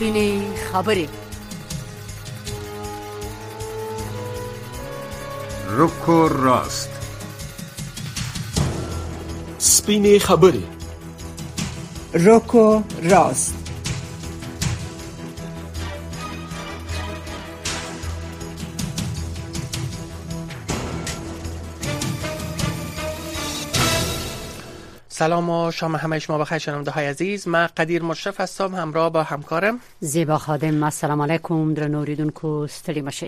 سپینې خبرې. رک و راست. سپینې خبرې. رک و راست. سلام و شام همه شما بخیر شنونده های عزیز. من قدیر مشرف هستم همراه با همکارم زیبا خادم. السلام علیکم درنو اوریدونکو، ستړي مشئ.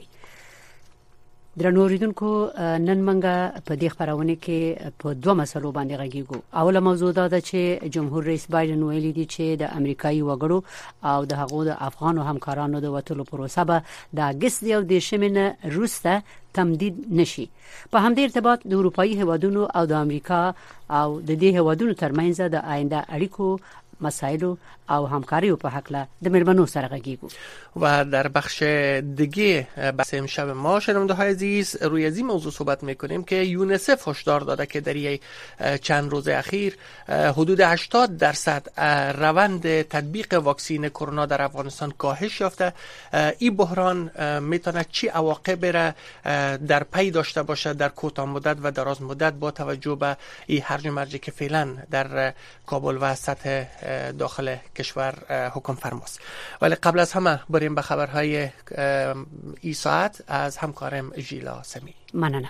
درنو اوریدونکو، نن منګه په دې خبرونه کې په دوه مسلو باندې غږیږو. اوله موضوع دا ده چې جمهور رئیس بایدن ویلي دی چې د امریکایي وګړو او د هغو د افغان همکارانو د وټولو پروسه به د اگست یو د شمنه روسته تمدید نشي. په همدې ارتباط د اروپאי هیوادونو او د امریکا او د دې هیوادونو ترمنځ د آینده اړیکو مسائل او همکاری په حق له د مېرمنو سره غږیږو. و در بخش دیگه بحث امشب ما شنونده های عزیز روی از این موضوع صحبت میکنیم که یونیسف هشدار داده که در چند روز اخیر حدود 80% روند تطبیق واکسین کرونا در افغانستان کاهش یافته. این بحران میتونه چی عواقب را در پی داشته باشه در کوتاه مدت و دراز مدت با توجه به این هرج و مرجی که فعلا در کابل و سطح داخل کشور حکم فرماست. ولی قبل از همه بریم به خبرهای این ساعت از همکارم ژیلا سمی. ممنونم.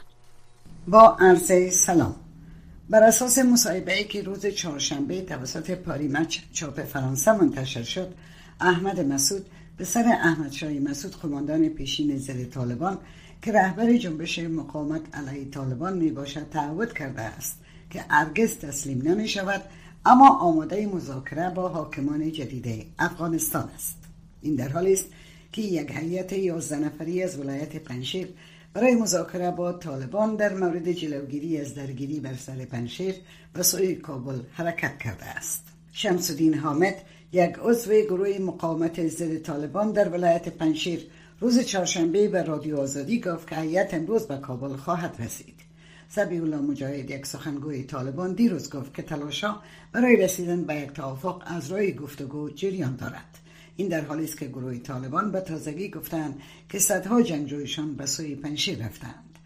با عرض سلام. بر اساس مصاحبه‌ای که روز چهارشنبه توسط پاریمچ چاپ فرانسه منتشر شد، احمد مسعود پسر احمد شاه مسعود قماندان پیشین ضد طالبان که رهبر جنبش مقاومت علیه طالبان می باشد تعهد کرده است که هرگز تسلیم نمی شود، اما آماده مذاکره با حاکمان جدید افغانستان است. این در حالی است که یک هیئت 11 نفری از ولایت پنجشیر برای مذاکره با طالبان در مورد جلوگیری از درگیری بر سر پنجشیر به سوی کابل حرکت کرده است. شمس الدین حامد، یک عضو گروه مقاومت ضد طالبان در ولایت پنجشیر، روز چهارشنبه به رادیو آزادی گفت که هیئت امروز به کابل خواهد رسید. ذبیح الله مجاهد، یک سخنگوی طالبان، دیروز گفت که تلاش‌ها برای رسیدن به یک توافق از راه گفتگو جریان دارد. این در حالی است که گروه طالبان به تازگی گفتند که صدها جنگجویشان به سوی پنجشیر رفتند.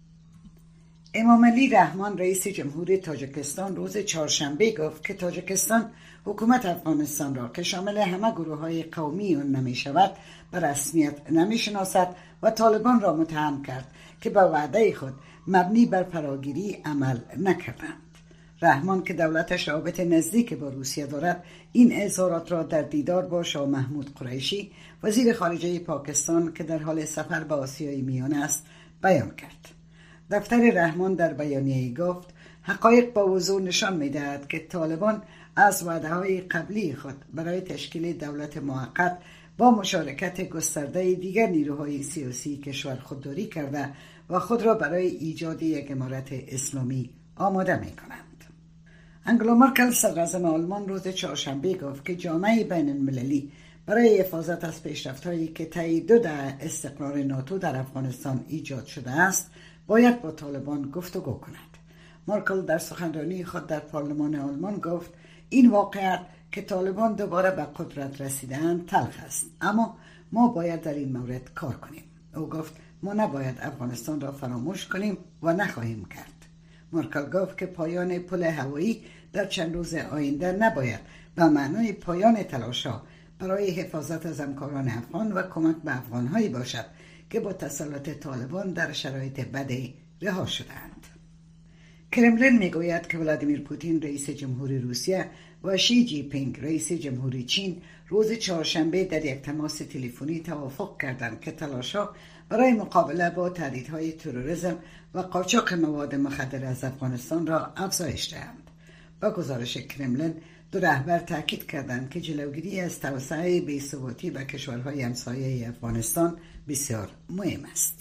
امام علی رحمان، رئیس جمهوری تاجیکستان، روز چهارشنبه گفت که تاجیکستان حکومت افغانستان را که شامل همه گروه‌های قومی آن نمی‌شود به رسمیت نمی‌شناسد و طالبان را متهم کرد که به وعده خود مبنی بر فراگیری عمل نکردند. رحمان که دولتش رابط نزدیک با روسیه دارد، این اظهارات را در دیدار با شاه محمود قریشی، وزیر خارجه پاکستان که در حال سفر به آسیای میانه است، بیان کرد. دفتر رحمان در بیانیه‌ای گفت حقایق با وضوح نشان می‌دهد که طالبان از وعده‌های قبلی خود برای تشکیل دولت موقت با مشارکت گسترده دیگر نیروهای سیاسی کشور خودداری کرده و خود را برای ایجاد یک امارت اسلامی آماده می‌کنند. انگلا مرکل، صدراعظم آلمان، روز چهارشنبه گفت که جامعه بین المللی برای حفاظت از پیشرفت‌هایی که طی 2 دهه استقرار ناتو در افغانستان ایجاد شده است، باید با طالبان گفتگو کند. مرکل در سخنرانی خود در پارلمان آلمان گفت این واقعیت که طالبان دوباره به قدرت رسیدند تلخ است، اما ما باید در این مورد کار کنیم. او گفت ما نباید افغانستان را فراموش کنیم و نخواهیم کرد. مرکل گفت که پایان پل هوایی در چند روز آینده نباید به معنای پایان تلاش‌ها برای حفاظت از همکاران افغان و کمک به افغان‌هایی باشد که با تسلط طالبان در شرایط بدی رها شدند. کرملین میگوید که ولادیمیر پوتین، رئیس جمهوری روسیه، و شی جی پینگ، رئیس جمهوری چین، روز چهارشنبه در یک تماس تلفنی توافق کردند که تلاش‌ها برای مقابله با تهدیدهای تروریسم و قاچاق مواد مخدر از افغانستان را افزایش دهند. با گزارش کرملین، دو رهبر تاکید کردند که جلوگیری از توسعه بی‌ثباتی به کشورهای همسایه افغانستان بسیار مهم است.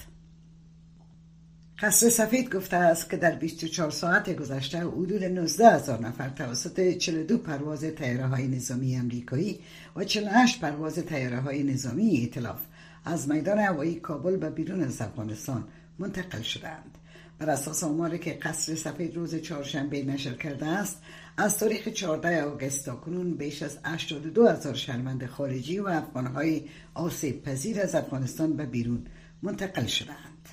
قصر سفید گفته است که در 24 ساعت گذشته حدود 19,000 نفر توسط 42 پرواز طیاره‌های نظامی آمریکایی و 48 پرواز طیاره‌های نظامی ائتلاف از میدان هوایی کابل به بیرون از افغانستان منتقل شدند. بر اساس آماری که قصر سفید روز چهارشنبه نشر کرده است، از تاریخ 14 آگوست تاکنون بیش از 82,000 شهروند خارجی و افغان‌های آسیب پذیر از افغانستان به بیرون منتقل شدند.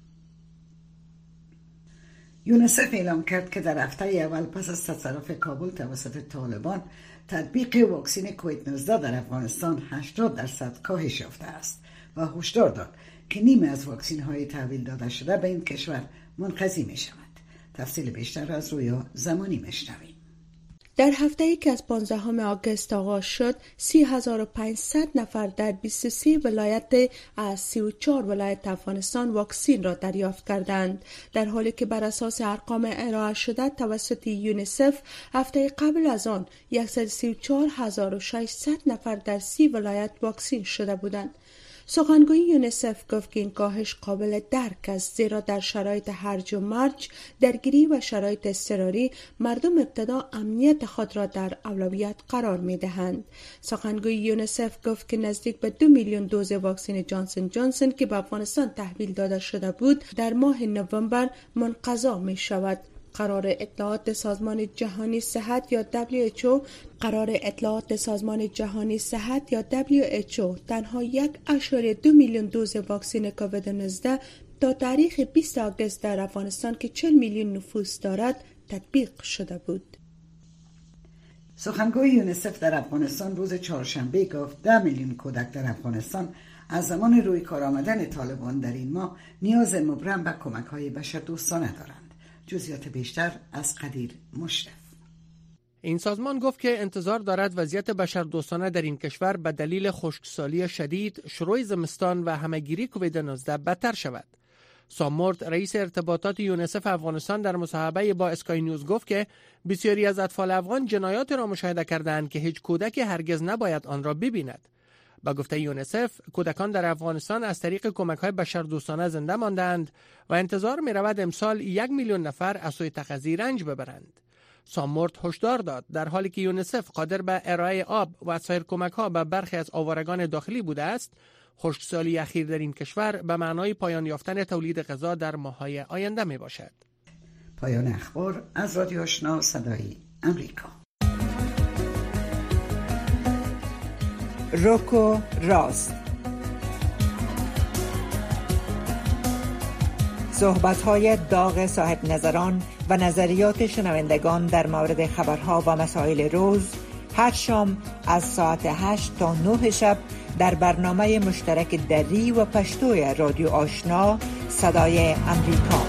یونیسف اعلام کرد که در هفته اول پس از تصرف کابل توسط طالبان، تطبیق واکسن کووید 19 در افغانستان 80% کاهش یافته است و هشدار داد که نیمه از واکسن های تحویل داده شده به این کشور منقضی می شود. تفصیل بیشتر از رویا زمانی میشنویم. در هفته‌ای که از 15 آگوست آغاز شد، 30,500 نفر در 23 ولایت از 34 ولایت افغانستان واکسن را دریافت کردند، در حالی که بر اساس ارقام ارائه شده توسط یونیسف هفته قبل از آن 134,600 نفر در 30 ولایت واکسن شده بودند. سخنگوی یونیسف گفت که این کاهش قابل درک است، زیرا در شرایط هرج و مرج، درگیری و شرایط اضطراری مردم ابتدا امنیت خود را در اولویت قرار می دهند. سخنگوی یونیسف گفت که نزدیک به 2 میلیون دوز واکسن جانسن جانسن که به افغانستان تحویل داده شده بود در ماه نوامبر منقضا می شود. قرار اطلاعات سازمان جهانی صحت یا WHO تنها 1.2 میلیون دوز واکسن کووید 19 تا تاریخ 20 آگوست در افغانستان که 40 میلیون نفوس دارد تطبیق شده بود. سخنگوی یونیسف در افغانستان روز چهارشنبه گفت 10 میلیون کودک در افغانستان از زمان روی کار آمدن طالبان در این ماه نیاز مبرم به کمک‌های بشردوستانه دارند. جزئیات بیشتر از قدیر مشرف. این سازمان گفت که انتظار دارد وضعیت بشردوستانه در این کشور به دلیل خشکسالی شدید، شروع زمستان و همهگیری کووید 19 بدتر شود. سام مورت، رئیس ارتباطات یونیسف افغانستان، در مصاحبه با اسکای نیوز گفت که بسیاری از اطفال افغان جنایات را مشاهده کردند که هیچ کودکی هرگز نباید آن را ببیند. با گفته یونیسف، کودکان در افغانستان از طریق کمک‌های بشردوستانه زنده ماندند و انتظار می‌رود امسال 1 میلیون نفر از سوی تغذیه رنج ببرند. سام مورت هشدار داد در حالی که یونیسف قادر به ارائه آب و سایر کمک‌ها به برخی از آوارگان داخلی بوده است، خشکسالی اخیر در این کشور به معنای پایان یافتن تولید غذا در ماه‌های آینده میباشد. پایان اخبار از رادیو آشنا صدای امریکا. روکو راست، صحبت‌های داغ صاحب نظران و نظریات شنوندگان در مورد خبرها و مسائل روز، هر شام از ساعت 8 تا 9 شب در برنامه مشترک دری و پشتوی رادیو آشنا صدای امریکا.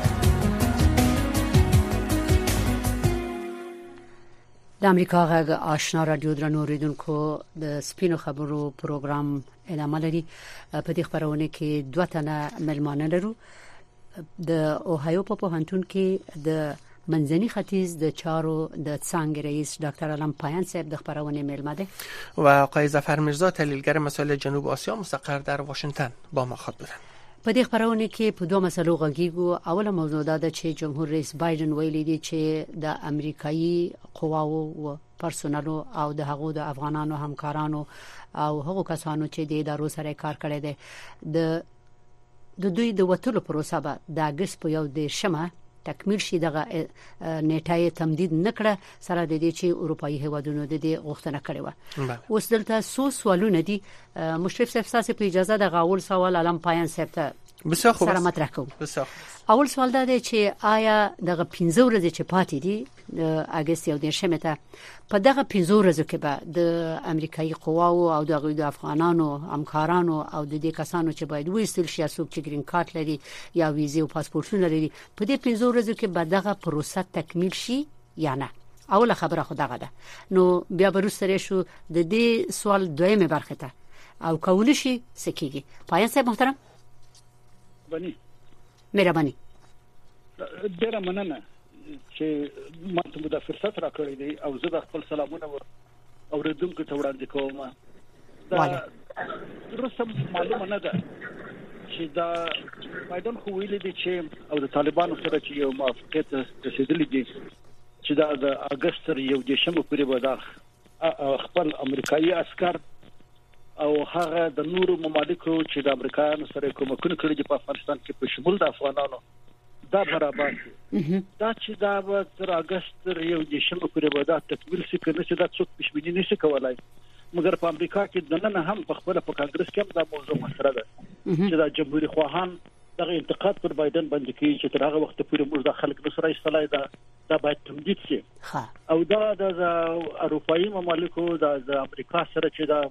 د امریکا غږ آشنا رادیو درنو اوریدونکو، د سپینو خبرو پروګرام اعلان لري. په دې خبرونه کې دوه تنه ملمانه لرو. د اوهایو په پوهنتون کې د منځني ختیځ د چارو د څانګې رئیس ډاکټر علم پایان صاحب د خبرونه ملمه ده و آقای ظفر میرزا، تحلیلگر مسائل جنوب آسیا مستقر در واشنگتن با ما خط بودن. په دې خبرونه کې په دوه مسلو غږیږو. اوله موضوع ده چې جمهور رئیس بایدن ویلي دی چې د امریکایي قواو او پرسونلو او د هغو د افغانانو همکارانو او هغو کسانو چې د ادارو سره کار کړی دی د دوی د وټلو پروسه به د اگست په 11 تکمیل شي. دغه نیټه تمدید نکړه سره د دې چې اروپאי هیوادونو د دې غوښتنه کړې و. اوس دلته څو سوالونه دي. مشرف صاحب تاسو په اجازه د اول سوال علم پایان صاحب ته سره مطرح کوم. اول سوال دا دی چې آیا دغه 15 ورځې چې پاتې دي اگست 11 ته په دغه 15 ورځو کې به د امریکایي قواو او د افغانانو همکارانو او د دې کسانو چې باید وېستل شي څوک چې گرین کارت لري یا ویزه او پاسپورتونه لري په دې 15 ورځو کې به دغه پروسه تکمیل شي یا نه؟ اوله خبره خو دغه ده. نو بیا وروسته شو د دې سوال دویمه برخه ته او کول شي سکیږي. پایان صاحب محترم بني مهرباني ډیره مننه چې ماته د فرصت راکړی دی او زه د خپل سلامونه اوریدونکو ته وړاندې کوم. دا رسم معلومه نه ده چې دا بایدن خو ویلي دی چې او د طالبانو سره چې یو موافقت رسیدلی دی چې دا د اگست 11 پورې به دا خپل امریکایي عسكر او هغه د نورو ممالکو چې د امریکایانو سره کومکونه کړی په افغانستان کې په شمول د افغانانو دا برابر دا چې دا به تر اگست یو دیشمه پورې به دا تکمیل شي کنه چې دا څوک پښبینی نشي کولای مګر په امریکا کې د نن هم په خپل په کانګرس کې دا موضوع مطرح ده چې دا جمهوریت خواهان دغه انتقاد پر بایدن باندې کوي چې تر هغه وخت پورې موږ د خلک نصر ایستلای دا باید تمدید شي او دا د اروپאי ممالکو د امریکا سره چې دا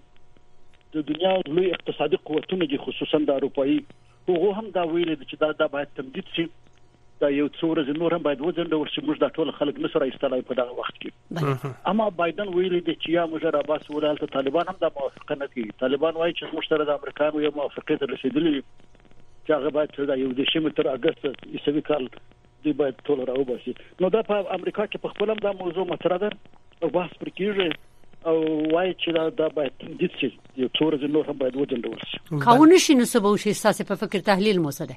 د دنیا لوی اقتصادي قوتونه دي خصوصا د اروپאי هغه هم دا ویل چې دا باید تمدید شي دا یو څو ورځې نور هم باید وځنډول شي موږ د ټول خلک نصر ایستلای په دغه وخت کې اما بایدن ویل دي چې یا موږ عباس ولالته طالبان هم دا موافقه نه کوي طالبان وایي چې موږ سره د امریکایانو یو موافقه ته رسیدلی چې هغه باید دا یو دیشمه تر اگست عیسوي کال دی باید ټول راوباسي نو دا په امریکا کې په خپل هم دا موضوع مطرح ده او بحث پر کېږي او وایي چې دا باید تمدید شي یو څو ورځې نور هم باید وځنډول شي کاونه شي نو سبا شي تاسو په فکر تحلیل مو څه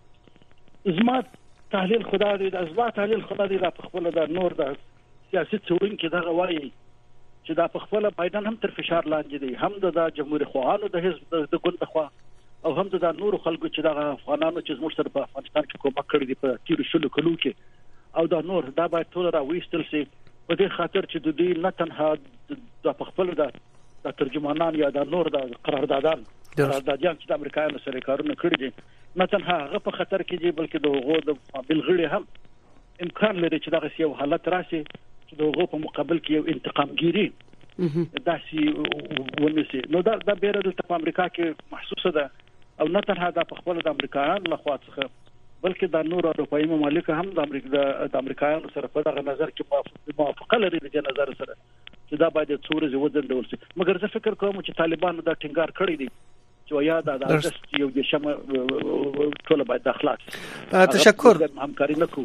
ده زما تحلیل خدا دې د ازبا تحلیل خدا دې د خپل د نور د سیاسي څورونکو دغه وایي چې دا په خپل بایدن هم تر فشار لاندې دی هم د جمهوریت خواهانو د حزب د ګوند خوا او هم د نور خلکو چې د افغانانو چې موږ سره په افغانستان کې کومک کړی دی په تیر شلو کلو کې او دا نور دا باید ټول راوېستل شي په دې خاطر چې د دې نه تنها د خپل د ترجمانان یا د نور د قراردادان چې د امریکایانو سره کارونه کړی دي نه تنها هغه په خطر کې دي بلکې د هغو د بلغړي هم امکان لري چې دغه یو حالت راشي چې د هغو په مقابل کې یو انتقامګيري داسي ونسي نو دا بیره د امریکا کې محسوسه ده او نه تنها د خپل د امریکایانو لخوا څخه بلکې د نور اروپאי ممالک هم د امریکایانو سره په دغه نظر کې موافقه لري د نظر سره چې دا باید څورز وځندول شي مګر زه فکر کوم چې طالبانو دا ټینګار کړی دی چې یا د اگست یو د شمه ټول باید اخلاص تشکر همکاری نکو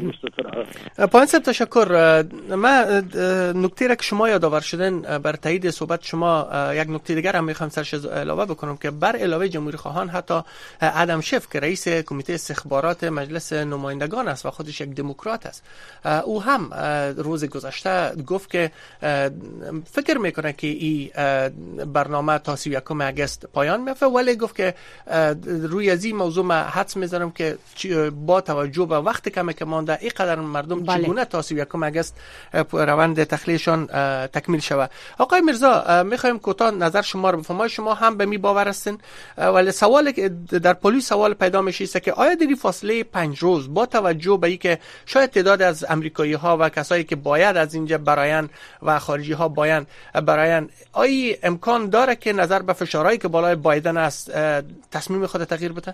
پایان صاحب تشکر ما نکته را که شما یادآور شدن بر تایید صحبت شما یک نکته دیگر هم میخوام سرش علاوه بکنم که بر علاوه جمهوری خواهان حتی ادم شف که رئیس کمیته استخبارات مجلس نمایندگان است و خودش یک دموکرات است او هم روز گذشته گفت که فکر میکنه که این برنامه تا 31 اگست پایان میفته ولی گفت که روی از این موضوع من حدس میزنم که با توجه به وقت کمی که مانده اینقدر مردم چگونه تا 31 اگست روند تخلیهشان تکمیل شود. آقای میرزا میخوایم کوتاه نظر شما رو بفرمایید. شما هم به می باور هستین ولی سوال در پلیس سوال پیدا میشه که آیا در فاصله 5 روز با توجه به اینکه شاید تعداد از امریکایی ها و کسایی که باید از اینجا براین و خارجی ها باید براین آیا امکان داره که نظر به فشارهایی که بالای بایدن است تصمیم خود تغییر بده؟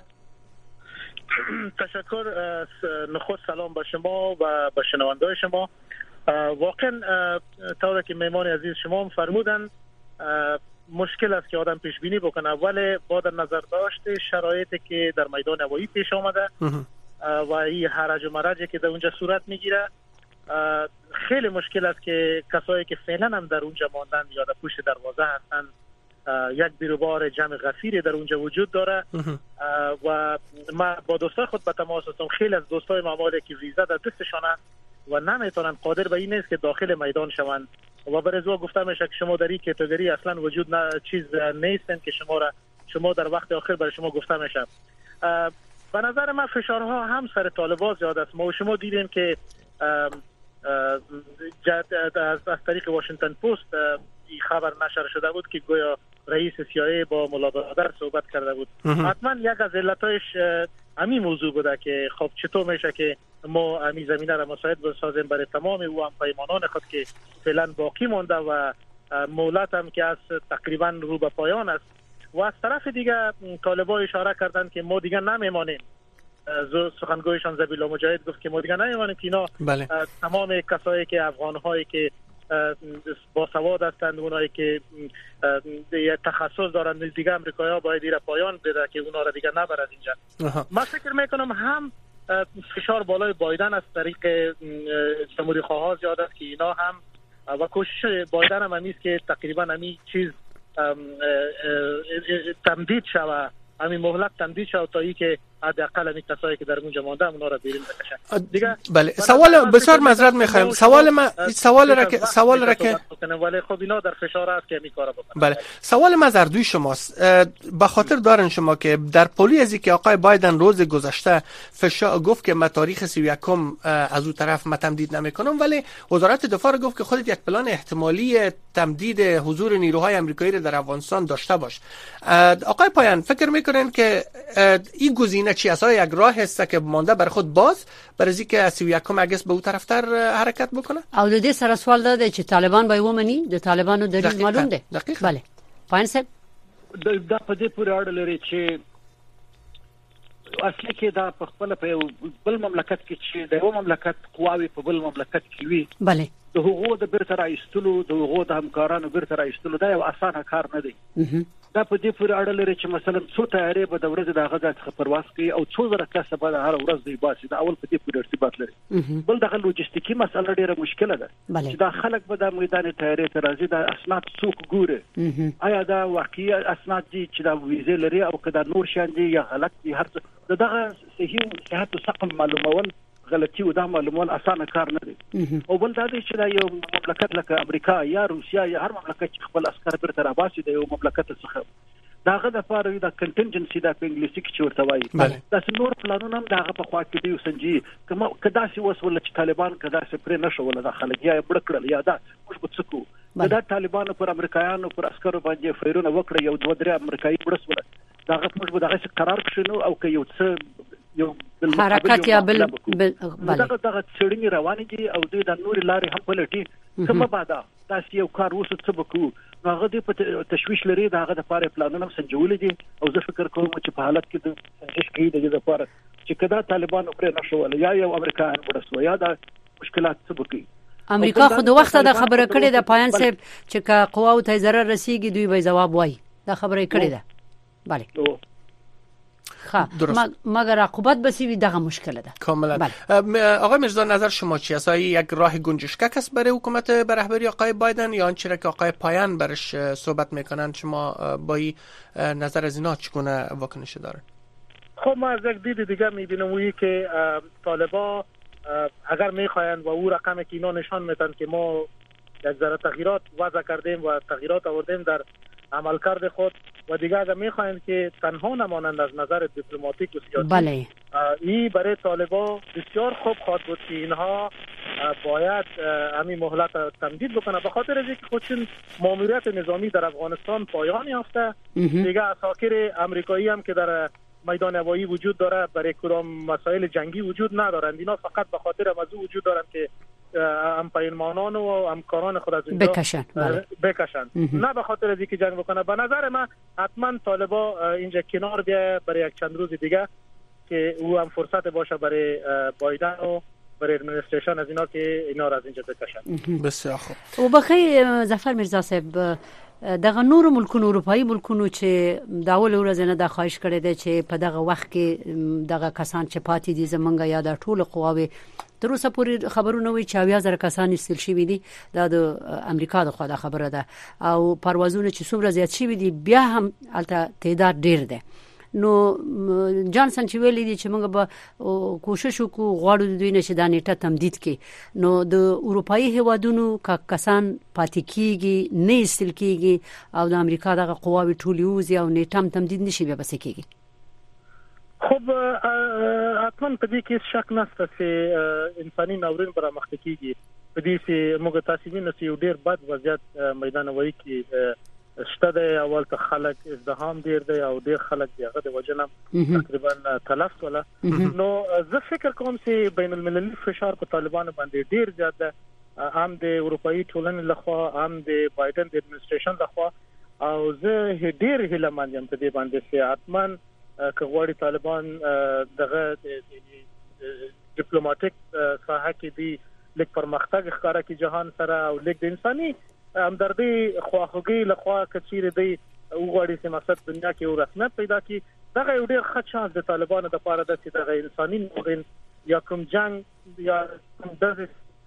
تشکر. نخست سلام به شما و به شنونده‌های شما. واقعا طوری که مهمان عزیز شما فرمودن مشکل است که آدم پیش بینی بکنه ولی با در نظر داشت شرایطی که در میدان هوایی پیش آمده و این هرج و مرجی که در اونجا صورت میگیره خیلی مشکل است که کسایی که فعلا هم در اونجا ماندن یا در پشت دروازه هستند یک بیروبار جمع غفیری در اونجا وجود داره و ما با دوستای خود به تماس هستم. خیلی از دوستای معمولی که ویزا در دستشانه و نمیتونن قادر به این نیست که داخل میدان شوند و برزوا گفته میشه که شما در این کاتگوری اصلا وجود چیز نیستن که شما در وقت آخر برای شما گفته میشه. به نظر من فشارها هم سر طالبان زیاد است. ما و شما دیدیم که از طریق واشنگتن پست این خبر نشر شده بود که گویا رئیس CIA با مولا برادر صحبت کرده بود. حتما یک از علتایش همین موضوع بوده که خب چطور میشه که ما همین زمینه را مساعد بسازیم برای تمام او هم پیمانان خود که فعلا باقی مانده و مهلت هم که از تقریبا رو به پایان است. و از طرف دیگه طالبان اشاره کردند که ما دیگه نمیمانیم. سخنگویشان ذبیح الله مجاهد گفت که ما دیگه نمیمانیم که اینا تمام کسایی که افغان‌هایی که با سواد هستند اونایی که تخصص دارن دیگه امریکایی‌ها باید ایره پایان بده که اونا را دیگه نبرد اینجا. من فکر میکنم هم فشار بالای بایدن از طریق جمهوری خواها زیاد است که اینا هم و کوشش بایدن هم همیست که تقریبا همین چیز تمدید شود، همین مهلت تمدید شود تا ای که حداقل این کسایی که در اونجا مانده اونا را بیرون بکشن دیگه. بله سوال بسیار معذرت می‌خوایم، سوال را که ولی خب اینا در فشار است که این کارا بکنن. بله سوال ما از دوی شماست، به خاطر دارن شما که در پولی ازی که آقای بایدن روز گذشته گفت که ما تاریخ 31 از اون طرف ما تمدید نمیکنم، ولی وزارت دفاع گفت که خودت یک پلان احتمالی تمدید حضور نیروهای آمریکایی در افغانستان داشته باش. آقای پایان فکر میکنن که این گزینه چی است؟ یک راه است که مانده بر خود باز برای اینکه 31 اگست به اون طرفتر حرکت بکنه؟ او د دې سره سوال ده چې طالبان به ومني، د طالبانو دلیل معلوم ده. بله پایان صاحب دا په دې پورې اړه لري چې اصلي کې دا په خپل په بل مملکت کې چې د یو مملکت قواوي په بل مملکت کې وي، بله د هغو د بیرته راایستلو د هغو د همکارانو بیرته راایستلو دا یو اسانه کار نه دی. دا په دې پورې اړه لري چې مثلا څو تیارې به د ورځې د هغه ځای څخه پرواز کوي او څو زره کسه به هر ورځ دی باسي. دا اول په دې پورې ارتباط لري. بل دغه لوجستیکي مسله ډیره مشکله ده چې دا خلک به د میدان تیارې ته راځي، دا اسناد څوک ګوري، آیا دا واقعي اسناد دي چې دا ویزه لري او که دا نور شان دي یا غلط دي، هر څه دغه صحیح صحت او سقم معلومول غلطي او دا معلومول اسانه کار نه دی. او بل دا دی چې دا یو مملکت لکه امریکا یا روسیا یا هر مملکت چې خپل عسكر بیرته راباسي د یو مملکت څخه داغه د فارغ د کنټینجنسي د انګلیسي کې چورته وایي دا نور پلانونه هم داغه په خوا کې دی سنجي کدا سي وسول چې طالبان کدا سي پر نشول د خلک یا بړکړل یا دا موږ په څکو دا طالبانو پر امریکایانو پر عسكرو باندې فیرونه وکړه، یو دوه درې امریکایي برسول داغه موږ به دغه قرار کښینو او که یو څه یو حرکت یا بل دغه څړنی روان دي او دوی د نور لارې هم پلټي کومه بادا تاسو یو کار وسو څه وکړو. هغه د تشويش لري دغه د لپاره پلانونه سنجول دي او زه فکر کوم چې په حالت کې د سنجش کې د لپاره چې کدا طالبان پر نشول یا یو امریکایان ورسو یا د مشکلات څه وکړي. امریکا خو د وخت د خبره کړې د پایان صاحب چې کا قواو ته ضرر رسیږي دوی به جواب وایي، دا خبره کړې ده. بله مگر عقوبت بسیوی دغه مشکل ده کاملا. آقای میرزا نظر شما چی است؟ یک راه گنجشکک است برای حکومت به رهبری آقای بایدن یا آنچه که آقای پایان برش صحبت میکنن؟ شما با این نظر از اینا چگونه واکنش دارن؟ خب ما از یک دید دیگه میبینم وی که طالبا اگر میخواین و او رقم که اینا نشان میدن که ما یک ذره تغییرات وضع کردیم و تغییرات آوردیم در عملکرد خود و دیگه اگر میخواین که تنها نمانند از نظر دیپلماتیک و سیاسی، بله این برای طالبا بسیار خوب خواهد بود که اینها باید همین مهلت تمدید بکنه، به خاطر از اینکه خودشون ماموریت نظامی در افغانستان پایان یافته. دیگه اساکر امریکایی هم که در میدان هوایی وجود داره برای کدام مسائل جنگی وجود ندارند، اینا فقط به خاطر موضوع وجود دارند که هم پیمانان و همکاران خود از اینجا بکشن نه به خاطر از اینکه جنگ بکنه. به نظر من حتما طالبا اینجا کنار بیه برای یک چند روز دیگه که او هم فرصت باشه برای بایدن و برای ادمنستریشن از اینا که اینا را از اینجا بکشن. بسیار خوب. و بخیر ظفر میرزا صاحب دغه نور ملکونو اروپאי ملکونو چې دا ول ورځ نه د خواهش کړی دی چې په دغه وخت کې دغه کسان چې پاتې دي زمونږ یا د ټولو قواوي تر اوسه پورې خبرونه وي چې 10000 کسان استل شوي دي، دا د امریکا د خوا د خبره ده او پروازونه چې څومره زیات شوي دي بیا هم الته تعداد ډیر ده. نو جانسن چې ویلي دي چې موږ به کوشش وکړو غواړو د دوی نشه د نیټه تمدید کړي، نو د اروپאי هوادونو کسان پاتې کیږي نه استل کیږي او د امریکا دغه قواوي ټولیوز او نیټه تمدید نشي بیا بس کیږي. خب حتما په دې کې شک نشته چې انساني ناورین پر مخ کیږي، په دې چې موږ تاسو وینئ چې یو ډیر بد وضعیت میدان هوایی کې شته دی. اول ته خلک ازدحام ډیر دی او ډیر خلک دغه د وجنه تقریبا تلف ولا. نو زه فکر کوم چې بین المللي فشار په طالبانو باندې ډیر زیات ده، هم د اروپאי ټولنې لخوا هم د بایدن د ادمنستریشن لخوا، او زه ډیر هیله مند یم په دې باندې چې حتما که غواړي طالبان دغه ډیپلوماټیک ساحه کې دی لیک پرمختګ ښکارا کی جهان سره او لیک د انساني همدردی خواخوږي لخوا کچیر دی وګړي چې مقصد دنیا کې یو رسمیت پیدا کی. دغه یو ډیر ښه چانس د طالبانو د لپاره د چې دغه انساني نوغین یا کوم جنگ یا کوم دغه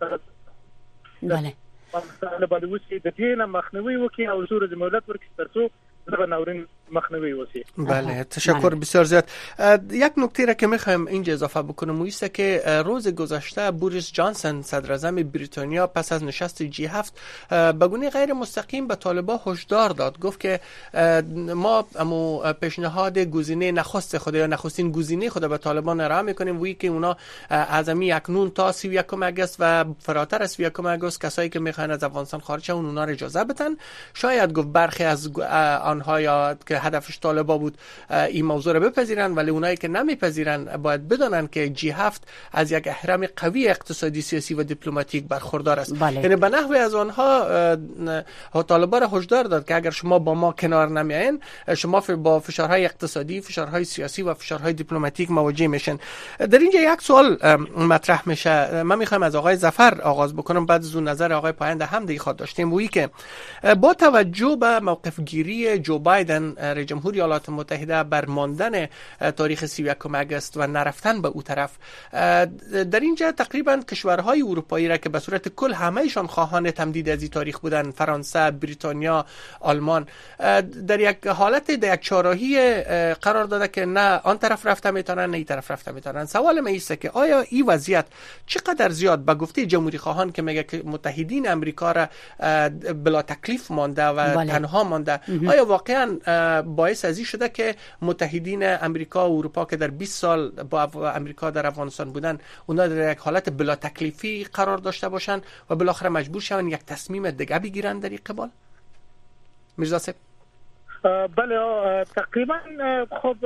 بله په بلوسي د دې نه مخنیوي وکي او زور د مولت ورکړي ترڅو دغه ناورین مخنوی وسی. بله تشکر بسیار زیاد. یک نکته را که میخوایم اینجا اضافه بکنم است که روز گذشته بوریس جانسون صدر اعظم بریتانیا پس از نشست جی 7 به گونه غیر مستقیم به طالبان هشدار داد. گفت که ما پیشنهاد گزینه نخست خود یا نخستین گزینه خود به طالبان ارائه میکنیم وی که اونا از اکنون تا 31 آگوست و فراتر از 31 آگوست کسایی که میخوان از افغانستان خارج شون اونا رو اجازه بدن. شاید گفت برخی از آنها یا که هدفش طالبان بود این موضوع رو بپذیرن، ولی اونایی که نمیپذیرن باید بدونن که جی 7 از یک اهرم قوی اقتصادی، سیاسی و دیپلماتیک برخوردار است. یعنی به نحوی از آنها طالبان را هشدار داد که اگر شما با ما کنار نمیاین شما با فشارهای اقتصادی، فشارهای سیاسی و فشارهای دیپلماتیک مواجه میشن. در اینجا یک سوال مطرح میشه، من میخوام از آقای ظفر آغاز بکنم، بعد از اون نظر آقای پاینده هم دیگه خواهد داشتیم. وی که با توجه به موقف گیری جو بایدن رئیس جمهوری ایالات متحده بر ماندن تاریخ 31 آگوست و نرفتن به او طرف، در اینجا تقریبا کشورهای اروپایی را که به صورت کل همهشان خواهان تمدید از این تاریخ بودن، فرانسه، بریتانیا، آلمان، در یک حالت در یک چهارراهی قرار داده که نه آن طرف رفته میتونن نه این طرف رفته میتونن. سوال من است که آیا این وضعیت چقدر زیاد به گفته جمهوری خواهان که میگه که متحدین امریکا را بلا تکلیف مانده و تنها مانده، آیا واقعا باعث ازی شده که متحدین امریکا و اروپا که در 20 سال با امریکا در افغانستان بودن اونا در یک حالت بلا تکلیفی قرار داشته باشن و بالاخره مجبور شون یک تصمیم دیگه بگیرن در این قبال؟ میرزا صاحب. بله تقریبا خب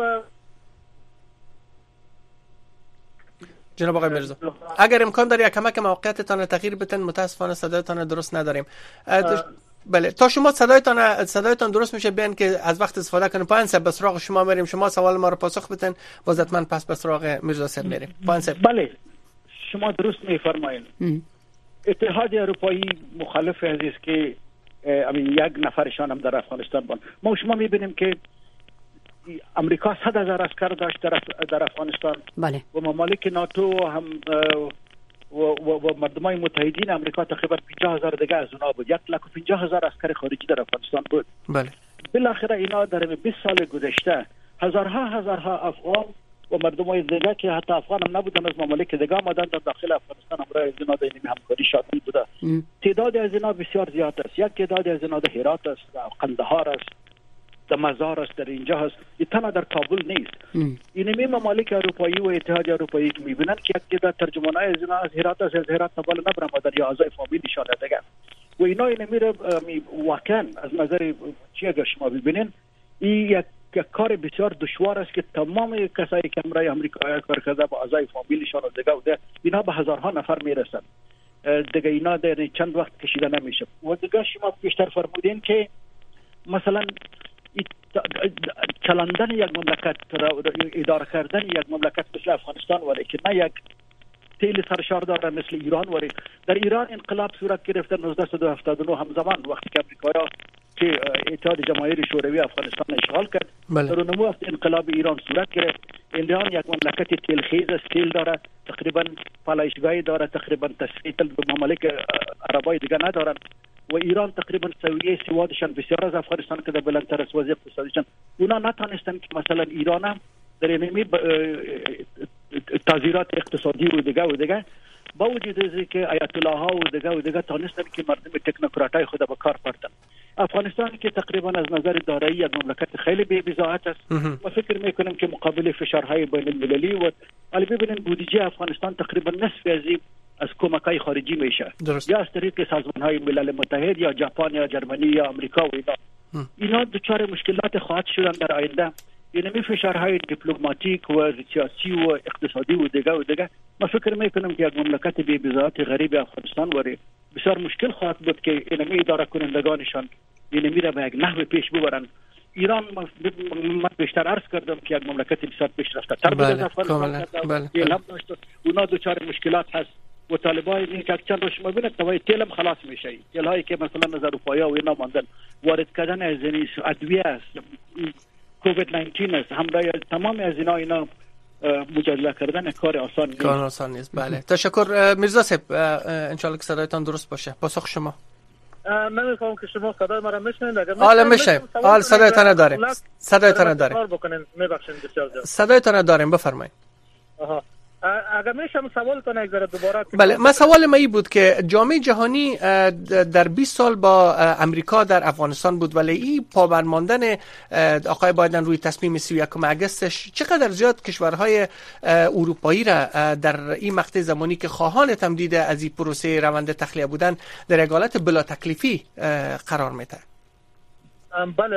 جناب آقای میرزا اگر امکان داره یک کمک موقعیتتان تغییر بدین، متاسفانه صدایتان درست نداریم. بله تا شما صدایتان درست میشه بیان که از وقت استفاده کنیم. پایین صاحب به سراغ شما میریم، شما سوال ما رو پاسخ بدین، وضعیت پس به سراغ میرزا صاحب میریم. پایین صاحب. بله شما درست میفرمایید. اتحاد اروپایی مخالف است که یک نفرشان هم در افغانستان بود. ما شما میبینیم که امریکا 100,000 عسکر داشت در افغانستان. بله. و ممالک ناتو هم و مردمای متحدین امریکا تقریبا 50,000 دیگه از اونها بود. 150,000 عسکر خارجی در افغانستان بود. بله. بالاخره اینا در 20 سال گذشته هزارها افغان و مردمای دیگه که حتی افغان هم نبودن از ممالک دیگه آمدن در داخل افغانستان همراه از اینا در همکاری شامل بوده. تعداد از اینا بسیار زیاد است. یک تعداد از اینا در هرات است، در قندهار است، در مزار است، در اینجا است. تنها در کابل نیست. اینمی ممالک اروپایی و اتحاد اروپایی که میبینن که یک تعداد ترجمانای از اینا از هرات است، از هرات بالا نبرآمدن یا اعضای فامیلشان دیگه و اینا اینمی رو واقعا از نظر چی اگر شما ببینین این یک کار بسیار دشوار است که تمام کسایی که امرای امریکا کار کرده با اعضای فامیلشان و دیگه اینا به هزارها نفر میرسن دیگه. اینا در چند وقت کشیده نمیشه. و دیگه شما بیشتر فرمودین که مثلا چلاندن یک مملکت، اداره کردن یک مملکت مثل افغانستان ولی که نه یک تیل سرشار داره مثل ایران ولی در ایران انقلاب صورت گرفت در 1979 همزمان وقتی که امریکا که اتحاد جماهیر شوروی افغانستان اشغال کرد. در اون وقت انقلاب ایران صورت گرفت. ایران یک مملکت تیلخیز است، تیل داره، تقریبا پالایشگاهی داره، تقریبا تصفیه به ممالک عربای دیگه ندارن و ایران تقریبا سویه سوادشان بسیار از افغانستان که در بلندتر از وضع اقتصادیشان اونا نتانستن که مثلا ایران هم در اینمی تغییرات اقتصادی و دیگه با وجود از که آیت الله ها و دیگه تانستن که مردم تکنوکراتای خود به کار بردن. افغانستان که تقریبا از نظر دارایی یک مملکت خیلی بی‌بضاعت است و فکر میکنم که مقابل فشارهای بین المللی و ولی ببینید بودجه افغانستان تقریبا نصف از کمک‌های خارجی میشه، یا از طریق سازمان‌های ملل متحد یا ژاپن یا جرمنی یا آمریکا و اینا دچار مشکلات خواهد شدن در آینده. یعنی فشارهای دیپلماتیک و سیاسی و اقتصادی و دیگه ما فکر میکنم که یک مملکت بی‌بضاعت غریب افغانستان وری بسیار مشکل خواهد بود که اینمی اداره کنندگانشان اینمی را به یک نحو پیش ببرن. ایران من بیشتر عرض کردم که یک مملکت بسیار پیشرفته تر بود از افغانستان. اونا دچار مشکلات هست و طالبان این که چند روز شما ببینید دوای تیل هم خلاص میشه. تیل هایی که مثلا از اروپایی و اینا ماندن وارد کردن از این ادویه است، کووید 19 است، همراه تمام از اینا مجادله کردن کار آسان نیست. بله تشکر میرزا صاحب، ان شاء الله که صدایتان درست باشه. پاسخ شما. نمی‌فهمم که شما صدای مرا میشنوید. حالا میشه. حالا صدایتان داریم. صدایتان داریم. صدایتان داریم، بفرمایید. اگر میشم سوال کنم یک ذره دوباره. بله، من سوال من این بود که جامعه جهانی در 20 سال با امریکا در افغانستان بود، ولی این پابند ماندن آقای بایدن روی تصمیم 31 اگستش چقدر زیاد کشورهای اروپایی را در این مقطع زمانی که خواهان تمدید از این پروسه روند تخلیه بودن در یک حالت بلا تکلیفی قرار میده؟ بله،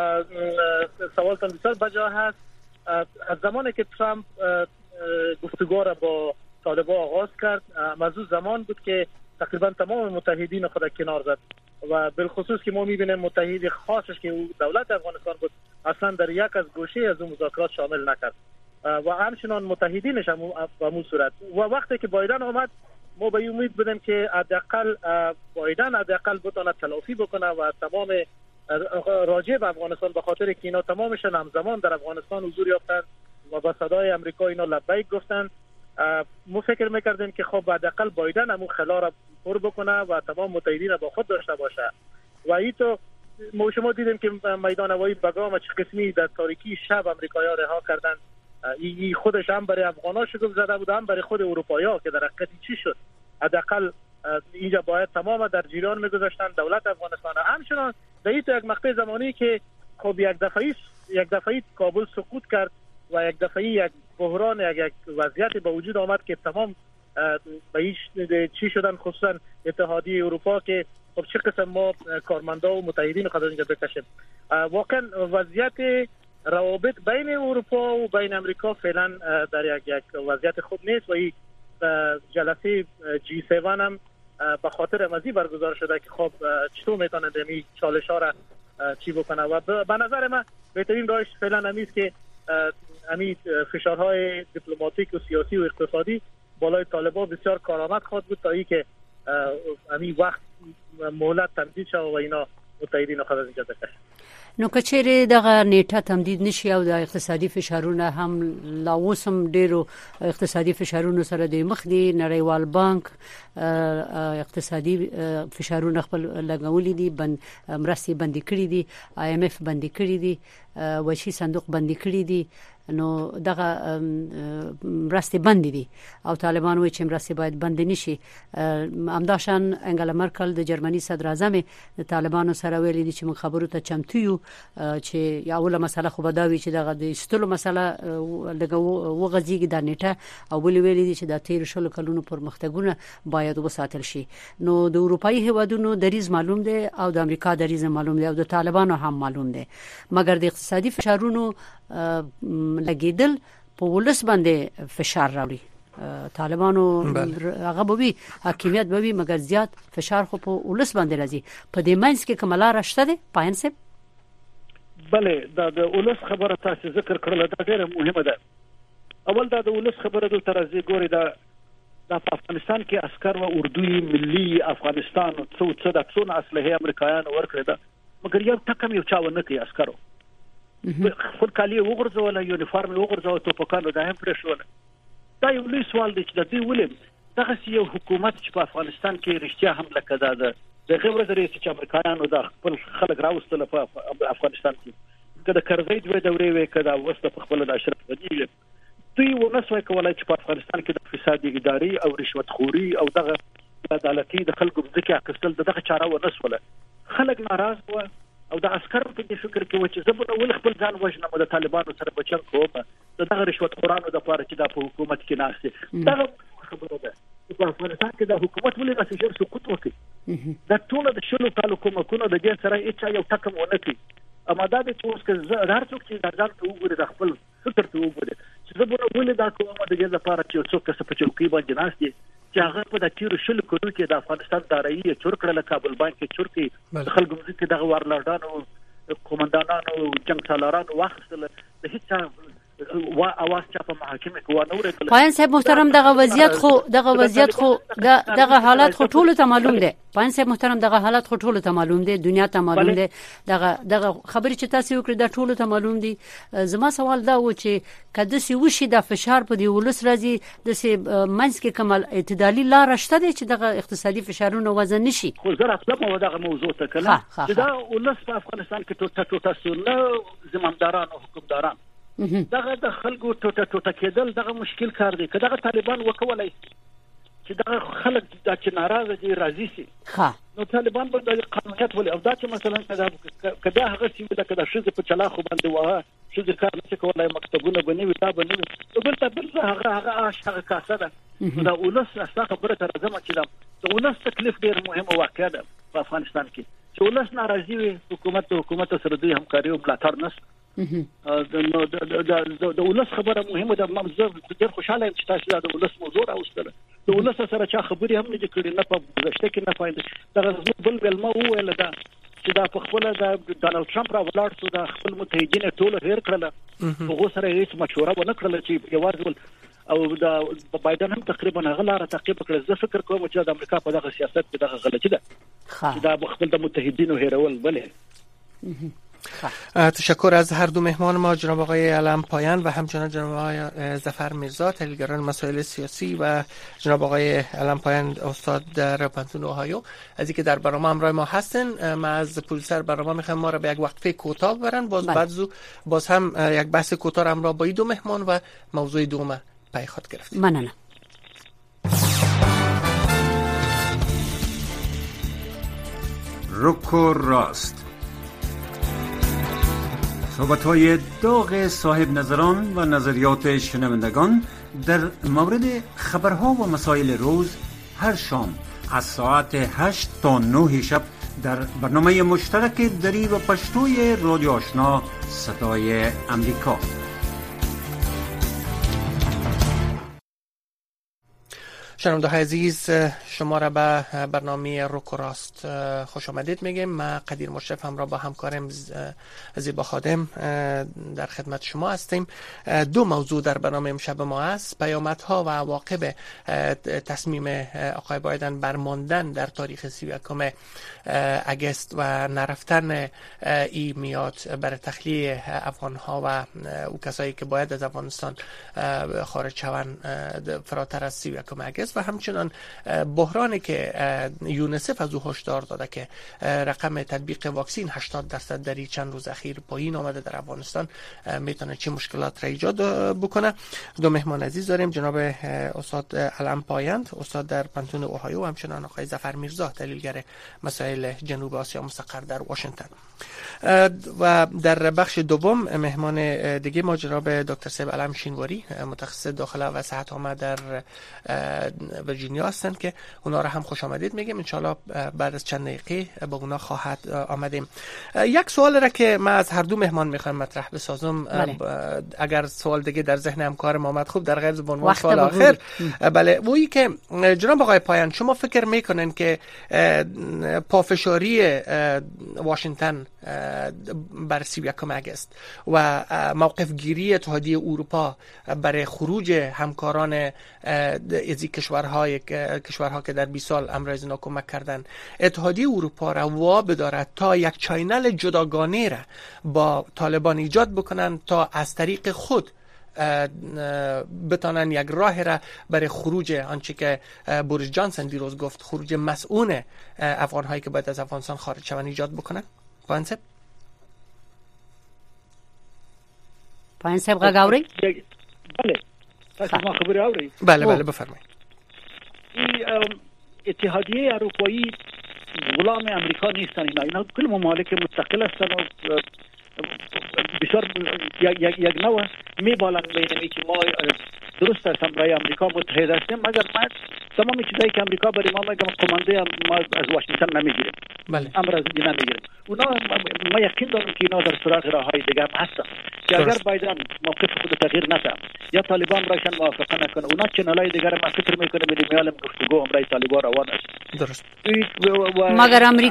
سوالتان بسیار بجا هست. از زمانی که ترامپ گفتگو را با طالبان آغاز کرد، موضوع زمان بود که تقریبا تمام متحدین خود کنار زد و بالخصوص که ما میبینیم متحد خاصش که دولت افغانستان بود اصلا در یک از گوشه از اون مذاکرات شامل نکرد و همچنان متحدینش هم به اون صورت. و وقتی که بایدن آمد ما به امید بودیم که حداقل بایدن حداقل بتونه تلافی بکنه و تمام راجع به افغانستان، به خاطر که اینا تمامشون همزمان در افغانستان حضور یافتند و با صدای امریکا اینا لبیک گفتن، ما فکر میکردیم که خب حداقل بایدن همون خلا را پر بکنه و تمام متحدین را با خود داشته باشه. و این تو ما شما دیدیم که میدان هوایی بگام چه قسمی در تاریکی شب امریکایی‌ها رها کردن. این خودش هم برای افغان‌ها شگفت زده بود، هم برای خود اروپایی‌ها که در حقیقت چی شد. حداقل اینجا باید تمام در جریان میگذاشتن دولت افغانستان. همچنان در این یک مقطع زمانی که خب یک دفعه کابل سقوط کرد و یک دفعه یک بحران، یک وضعیت به وجود آمد که تمام به چی شدن، خصوصا اتحادیه اروپا که خب چه قسم ما کارمندا و متحدین خود اینجا بکشیم. واقعا وضعیت روابط بین اروپا و بین امریکا فعلا در یک وضعیت خوب نیست و این جلسه G7 هم به خاطر مزی برگزار شده که خب چطور میتونه دمی چالش ها را چی بکنه و به نظر من بهترین راهش فعلا همیست که همین فشارهای دیپلماتیک و سیاسی و اقتصادی بالای طالبان بسیار کارآمد خواهد بود تا اینکه همین وقت مهلت تمدید شود و اینا متحدین خود از اینجا بکشن. نو کچېرې دغه نیټه تمدید نشي او د اقتصادي فشارونه هم لا اوس هم ډېرو اقتصادي فشارونو سره د مخ دي. نړیوال بانک اقتصادي فشارونه خپل لګولې دي، مرستې بندي کړې دي، IMF بندي کړې دي، وشي صندوق بندي کړې دي. نو دغه مرستې بندي دي او طالبان وایي چې مرستې باید بند نشي. همداشان انګلا مرکل د جرمني صدر اعظم د طالبانو سره ویلي دي چې موږ خبرو ته چمتو یو چې یاوله مسله خو بداوي چې دغه د استلو مسله لګو وغځيږي د نیټه او ویلي دي چې د 13 کلونو پرمختګونه باید وساتل شي. نو د اروپאי هوادونو دریز معلوم دی او د امریکا دریز معلوم دی او د طالبانو هم معلوم دی، مګر د اقتصادي فشارونو لګیدل په ولس باندې فشار راوړي. طالبانو هغه به حاکمیت به مګر زیات فشار خو په ولس باندې راځي. په دې منځ کې کومه لار شته ده پاین صاحب؟ بله، د ولس خبره تاسو ذکر کړل دا ډیره مهمه ده. اول دا د ولس خبره د ترازی ګوري د افغانستان کې عسكر و اردوی ملي افغانستان څو د څون اصله امریکایان ورکړه ده، مګر یو تکم یو چاو نه کوي عسكرو. خپل کالی وګرځول، یونیفارم وګرځول، توپکانو د هم پرشول. دا یو لوی سوال دی چې د دې ولیم دغه یو حکومت چې په افغانستان کې رښتیا هم لکه دا د غیر درې چې امریکایانو د خپل خلک راوستل په افغانستان کې کله کرزی دوی دورې وې کدا وسته په خپل د اشرف غنی دوی ونسوي کولای چې په افغانستان کې د فساد اداري او رشوت خوري او دغه عدالتي د خلکو ځکه اخیستل دغه چاره ونسوله. خلک ناراض و او د عسكر په دې فکر کې و چې زبونه ول خپل ځان وژنه د طالبانو سره بچن کومه دغه رشوت خورانو د پاره چې د حکومت کې ناشته دغه خبره ده په افغانستان کې د حکومت ولې راځي سقوط وکړي. دا ټول د شلو کالو کومه د دې سره هیڅ یو ټکم ونه کوي. اما دا د څوک چې هر څوک چې ځان ته وګوري د خپل فکر ته وګوري چې زبونه ولې دا کومه د دې لپاره چې څوک څه په چوکۍ باندې ناشته چې هغه په د تیر شلو کلو کې د افغانستان دارایی چور کړل، کابل بانک کې چور کې خلکو کې دغه وارلردانو کومندانانو جنگ سالارانو واخیستل، د هیڅ وا اواز چا په محاکمه کې و نه ورته. پاین صاحب محترم دغه وضعیت خو دغه حالت خو ټول ته معلوم دی. پاین صاحب محترم دغه حالت خو ټول ته معلوم دی، دنیا ته معلوم دی. دغه خبرې چې تاسو وکړه د ټول ته معلوم دي. زما سوال دا و چې کله سی وشي د فشار په دی ولس راځي د سی منځ کې کمال اعتدالي لار شته دی چې دغه اقتصادي فشارونه وزن نشي. خو زه راځم دغه موضوع ته کنه چې دا ولس په افغانستان کې ټوټه سونه زمامداران او حکومتداران دغه د خلکو ټوټه کېدل دغه مشکل کار دی. که دغه طالبان وکولای چې دغه خلک د چې ناراضه دي راضي شي نو طالبان به د قانونیت ولې او دا چې مثلا کدا هغه چې د کدا شذ په چلا خو باندې واه شذ کار نه کولای مکتبونه بنوي تا بنوي بل ته بل هغه کاسه ده. دا ولس اساسا خبره تر زمه چې دا ولس تکلیف ډیر مهمه واقعه ده په افغانستان کې چې ولس ناراضي وي حکومت سره دوی همکاري او ملاتړ نشته. د ولس خبره مهمه ده. مزه ډیر خوشاله یم چې تاسو د ولس موضوع راوستله. د ولس سره چا خبري هم نه کړې نه په گذشته کې نه فائدې. دا بل ما وویل دا چې دا په خپل د ډانلډ ټرمپ را ولاړ شو د خپل متحدین ټول هیر کړل. هغه سره هیڅ مشوره ونه کړل چې یوازې او د بایدن هم تقریبا غلاره تعقیب کړل. زه فکر کوم چې د امریکا په دغه سیاست کې دغه غلطی ده چې دا خپل د متحدینو هیرول بله. تشکر از هر دو مهمان ما، جناب آقای علم پایان و همچنان جناب آقای ظفر میرزا تحلیلگران مسائل سیاسی و جناب آقای علم پایان استاد در پانتون اوهایو از اینکه در برنامه همراه ما هستن. ما از پروډوسر برنامه میخوام ما را به یک وقفه کوتاه ببرن، باز هم یک بحث کوتاه همراه با این دو مهمان و موضوع دوم پای خود گرفتیم. ممنونم. رک و راست، صحبت‌های داغ صاحب نظران و نظریات شنوندگان در مورد خبرها و مسائل روز هر شام از ساعت 8 تا 9 شب در برنامه مشترک دری و پشتوی رادیو آشنا صدای امریکا. شنونده‌های عزیز، شما را به برنامه رک و راست خوش آمدید میگیم. من قدیر مشرف همراه با همکارم زیبا خادم در خدمت شما هستیم. دو موضوع در برنامه امشب ما است: پیامدها و عواقب تصمیم آقای بایدن برماندن در تاریخ 31 اگست و نرفتن این میاد برای تخلیه افغانها و او کسایی که باید از افغانستان خارج شوند فراتر از 31 اگست، و همچنان بحرانی که یونسف از او هشدار داده که رقم تطبیق واکسین 80% در این چند روز اخیر پایین آمده در افغانستان میتونه چه مشکلات را ایجاد بکنه. دو مهمان عزیز داریم، جناب استاد علم پایند، استاد در پانتون اوهایو، و همچنان آقای ظفر میرزا تحلیلگر مسائل جنوب آسیا مستقر در واشنگتن. و در بخش دوم مهمان دیگه ما جناب دکتر سیب علم شینواری، متخصص داخله و صحت عامه در ویرجینیا هستند که اونا را هم خوش آمدید میگیم. انشالله بعد از چند دقیقه با اونا خواهد آمدیم. یک سوال را که من از هر دو مهمان میخوام مطرح بسازم، اگر سوال دیگه در ذهن همکارم آمد خوب، در غیر زبان سوال آخر. بله، وی که جناب آقای پایان، شما فکر میکنن که پافشاری واشنگتن بر 31 اگست و موقف گیری اتحادیه اروپا برای خروج همکاران از کشورها که در 20 سال امر از اینا کمک کردن، اتحادیه اروپا را وابدارد تا یک چینل جداگانه را با طالبان ایجاد بکنن تا از طریق خود بتانن یک راه را برای خروج، آنچه که بوریس جانسن دیروز گفت، خروج مسئول افغان هایی که باید از افغانستان خارج شوند ایجاد بکنن؟ پایان صاحب غاوری؟ بله، تاسو ما خبر اورئ؟ بله بفرمایید. اتحادیه اروپایی غلام امریکا نیستن. اینا کل ممالک مستقل هستند و بسیار یک نوع میبالند به اینمی که ما درست است برای امریکا متحد هستیم، مگر ما تمام چیزایی که امریکا برای ما میگم کمانده ما از واشنگتن نمیگیریم. بله، امر از اینجا نمیگیریم. اونا ما یقین دارم که اینا در سراغ راههای دیگه هستن که اگر بایدن موقف خود تغییر نده یا طالبان راشن موافقه نکنه، اونا چنلای دیگه ما فکر میکنه میال گفتگو امرای طالبان روان است. درست.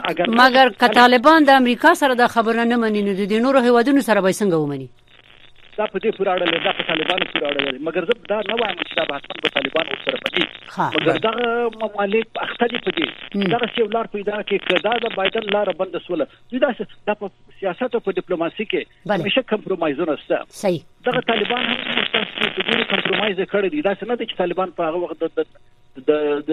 مگر که طالبان د امریکا سره د خبره نه مني، نو د نورو هیوادونو سره به څنګه ومني؟ دا په دې پورې اړه لري دا په طالبانو پورې اړه لري مګر زه دا نه وایم چې دا به حتما په طالبانو سره پدې مګر دا ممالک اخته دي پدې دا چې ولار پیدا کې کدا د بایدن لار بند سول دا په سیاست او په ډیپلوماسي کې همیشه کمپرمایزونه شته صحیح دا طالبان هم مستقیم په دې کمپرمایز کړی دي دا څنګه چې طالبان په هغه وخت د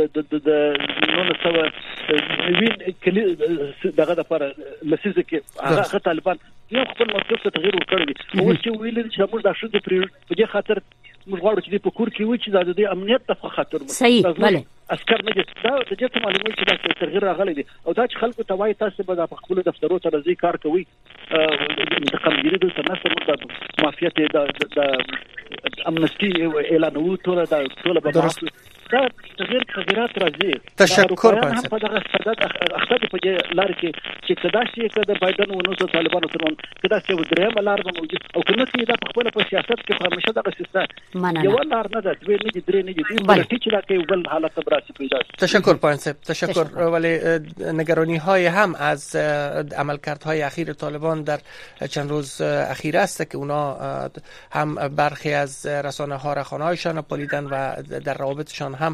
نو سوا وین کلی دغه د پر لسیزه کې هغه طالبان یو خپل موقف ته تغیر وکړي او چې ویل چې موږ د شوه په دې خاطر موږ غواړو چې په کور کې وي چې د امنیت په خاطر صحیح بله اسکر نه دا د دې ته معلومات چې دا تغیر راغلی دي او دا چې خلکو ته وایي تاسو به د خپل دفترونو ته راځي کار کوي متقمدین د سرناسه موږ د مافیات د امنستي اعلانو ټول به دا تغیر خبرات راځي تشکر پنځه په دغه صدد اخته په لار کې چې کدا شي کدا بایدن ونو سره طالبانو ترمن کدا چې درېم لار به موجود او کنه چې دا په خپل په سیاست کې همیشه دغه سیستم یو لار نه ده دوی نه دي درې نه دي چې دا کې بل حالت براسي پیدا تشکر پنځه تشکر ولی نگرانی های هم از عملکردهای اخیر طالبان در چند روز اخیر است که اونا هم برخی از رسانه ها رخانه‌هایشان پالیدن و در روابطشان هم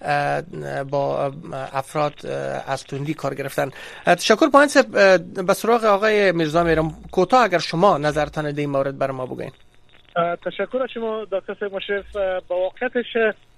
با افراد از تندی کار گرفتن. تشکر پایین صاحب. به سراغ آقای میرزا میرم کوتاه اگر شما نظرتان در این مورد بر ما بگوین. تشکر از شما دکتر صاحب مشرف. با واقعیتش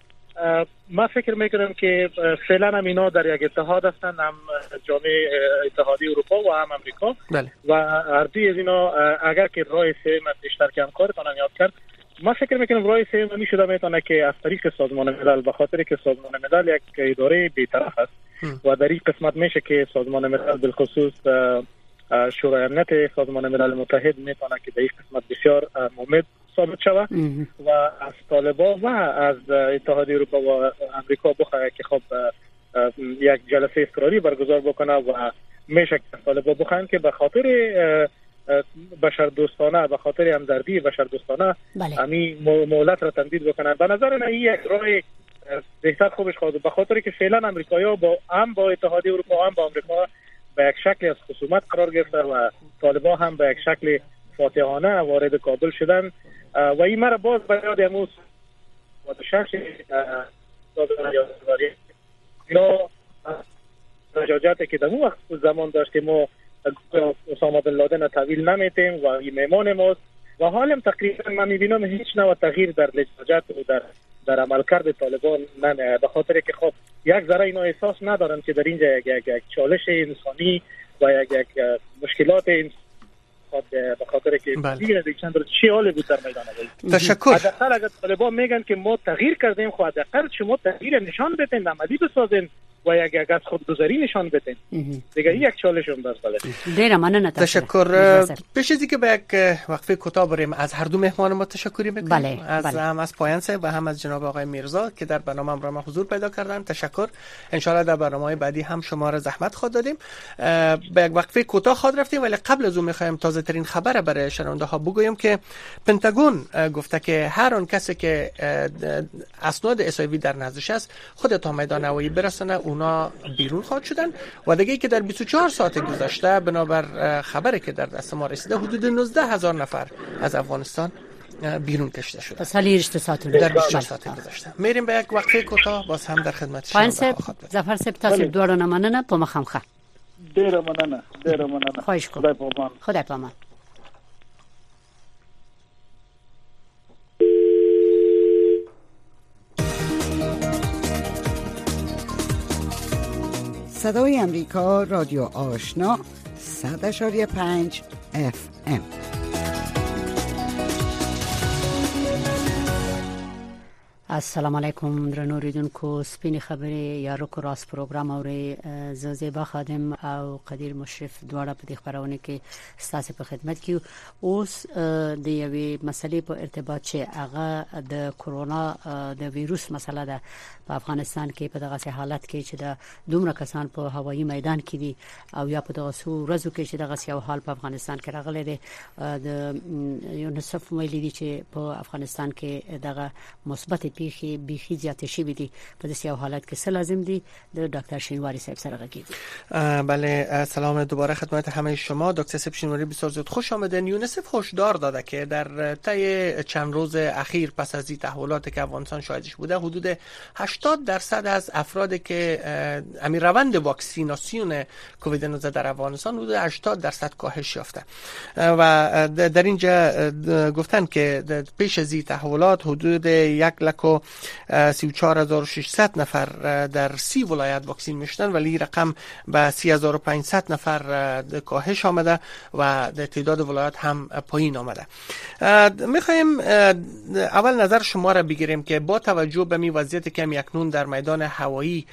ما فکر میکنم که فعلا هم اینا در یک اتحاد هستند، هم جامعه اتحادیه اروپا و هم امریکا. بله. و هر دوی از اینا اگر که راه سوم بیشتر که همکار کنن یاد کرد، ما فکر میکنم راه سوم میشده میتونه که از طریق سازمان ملل، به خاطر که سازمان ملل یک اداره بی‌طرف است و در این قسمت میشه که سازمان ملل بالخصوص شورای امنیت سازمان ملل متحد میتونه که در این قسمت بسیار مهمه ثابت شود و از طالبان و از اتحادیه اروپا و امریکا بخواه که خب یک جلسه اضطراری برگزار بکنه و میشه که طالبان بخواهند که به خاطر بشر دوستانه، به خاطر همدردی بشر دوستانه همین مهلت را تمدید بکنن. به نظر من این یک راه بهتر خوبش خواهد، به خاطر که فعلا امریکایی‌ها با اتحادیه اروپا هم با امریکا به یک شکل از خصومت قرار گرفته و طالبان هم به یک شکل فاتحانه وارد کابل شدن و این مرا باز به یاد امروز و شخص اینا رجاجت که در اون وقت زمان داشت که ما اسامه بن لادن تحویل نمیتیم و این میمان ماست و حالم تقریبا من میبینم هیچ نوع تغییر در لجاجت و در عملکرد طالبان نمیاد، به خاطر که خب یک ذره اینا احساس ندارن که در اینجا یک چالش انسانی و یک مشکلات به خاطر که دیگه چند روز چی حالی بود در میدان بود. تشکر. حداقل اگر طالبان میگن که ما تغییر کردیم، خب حداقل شما تغییر نشان بدین، عملی بسازین و یک از خودگذاری نشان بدین. دیگه یک چالش هم دست داره. دیره ممنون. تشکر. پیش از اینکه به یک وقفه کوتاه بریم از هر دو مهمان ما تشکری میکنیم. بله. هم از پایان صاحب و هم از جناب آقای میرزا که در برنامه امروز ما حضور پیدا کردن. تشکر. ان شاء الله در برنامه‌های بعدی هم شما را زحمت خود دادیم. به یک وقفه کوتاه خود رفتیم ولی قبل از اون میخوایم تازه ترین خبر برای شنونده ها بگویم که پنتاگون گفته که هر آن کسی که اسناد اسایوی در نزدش است خود تا میدان هوایی برسانه اونا بیرون خواهد شدن و دیگه که در 24 ساعت گذشته بنابر خبری که در دست ما رسیده حدود 19,000 نفر از افغانستان بیرون کشیده شده. پس حالی رشته در 24 ساعت گذشته. میریم به یک وقفه کوتاه، باز هم در خدمت شما خواهد بود. ظفر صاحب تاسو دوړو نه مننه په مخامخه. ډیره مننه. خواهش کوم. خدای پامان. صدای امریکا، رادیو آشنا 100.5 FM. السلام علیکم درنو اوریدونکو. سپینې خبرې یا روکو راس پروګرام اوري زیبا خادم او قدیر مشرف دواړه په دې خبرونه کې ستاسو په خدمت کې اوس د یوې مسلې په ارتباط چې هغه د کورونا د ویروس مسله ده په افغانستان کې په دغه حالت کې چې د دومره کسان په هوایي میدان کې دي او یا په دغه ورځو کې چې دغه یو حال په افغانستان کې راغلی دی. د یونیسف ویلي دي چې په افغانستان کې دغه مثبت بیخي زیات شي دي په دې حالت کې څه لازم دي د ډاکټر شینواری صاحب سره غږیږي. بله، سلام دوباره خدمت همه شما. دکتر صاحب شینواری بسیار زود خوش آمدین. یونیسف هشدار داده که در طی چند روز اخیر پس از این تحولاتی که افغانستان شاهدش بوده حدود 80% از افرادی که امیر روند واکسیناسیون کووید 19 در افغانستان حدود 80% کاهش یافته و در اینجا گفتن که پیش از این تحولات حدود 1,34,600 نفر در 30 ولایت واکسین میشدن ولی رقم به 3,500 نفر کاهش آمده و تعداد ولایت هم پایین آمده. میخوایم اول نظر شما را بگیریم که با توجه به می وضعیتی که اکنون در میدان هوایی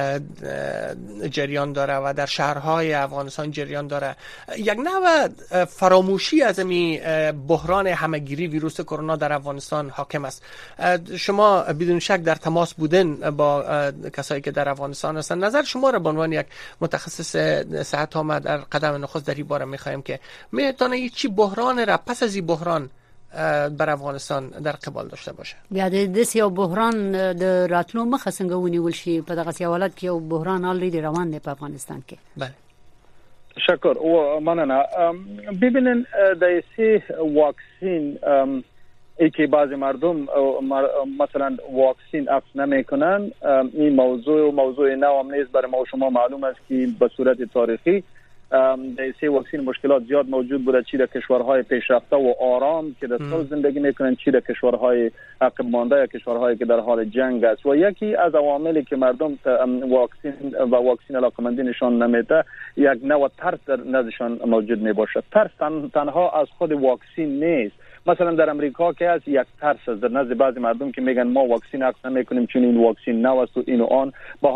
جریان داره و در شهرهای افغانستان جریان داره، یک نوع فراموشی از می بحران همگیری ویروس کرونا در افغانستان حاکم است. شما بدون شک در تماس بودن با کسایی که در افغانستان هستند. نظر شما را به عنوان یک متخصص صحت عامه در قدم نخست در این باره میخوایم که میتونه چی بحران را پس از این بحران بر افغانستان در قبال داشته باشه. بیا د سیاو بحران د راتلو مخه څنګه ونیول شي په دغه حالت کې یو بحران الریډي روان دی په افغانستان کې. بله. شکر و مننه. ببینن د سی واکسین ای که بعضی مردم مثلا واکسین اخذ نمیکنن، این موضوع نو هم نیست. برای ما و شما معلوم است که به صورت تاریخی در سی واکسین مشکلات زیاد موجود بوده، چی در کشورهای پیشرفته و آرام که در صلح زندگی میکنن، چی در کشورهای عقب مانده یا کشورهایی که در حال جنگ است. و یکی از عواملی که مردم واکسین علاقمندی نشان نمیده، یک نوع ترس در نزدشان موجود میباشد. ترس تنها از خود واکسین نیست. مثلا در امریکا که از یک ترس است در نزد بعضی مردم که میگن ما واکسین اخذ نمیکنیم چون این واکسین نو است و این و آن،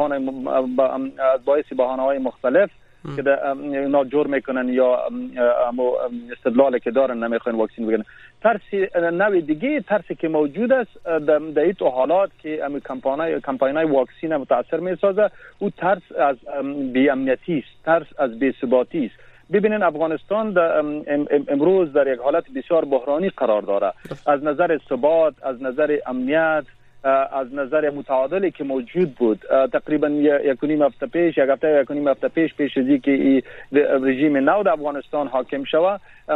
باعث بهانه‌های مختلف که ناجور میکنن یا استدلالی که دارن نمیخوان واکسین بگیرن. ترسی نوع دیگه ترسی که موجود است در این حالات که کمپاینای واکسین متاثر میسازه، او ترس از بی‌امنیتی است، ترس از بی‌ثباتی است. ببینین افغانستان امروز در یک حالت بسیار بحرانی قرار داره، از نظر ثبات، از نظر امنیت، از نظر متعادلی که موجود بود. تقریبا یک هفته پیش پیش از اینکه رژیم نو در افغانستان حاکم شود،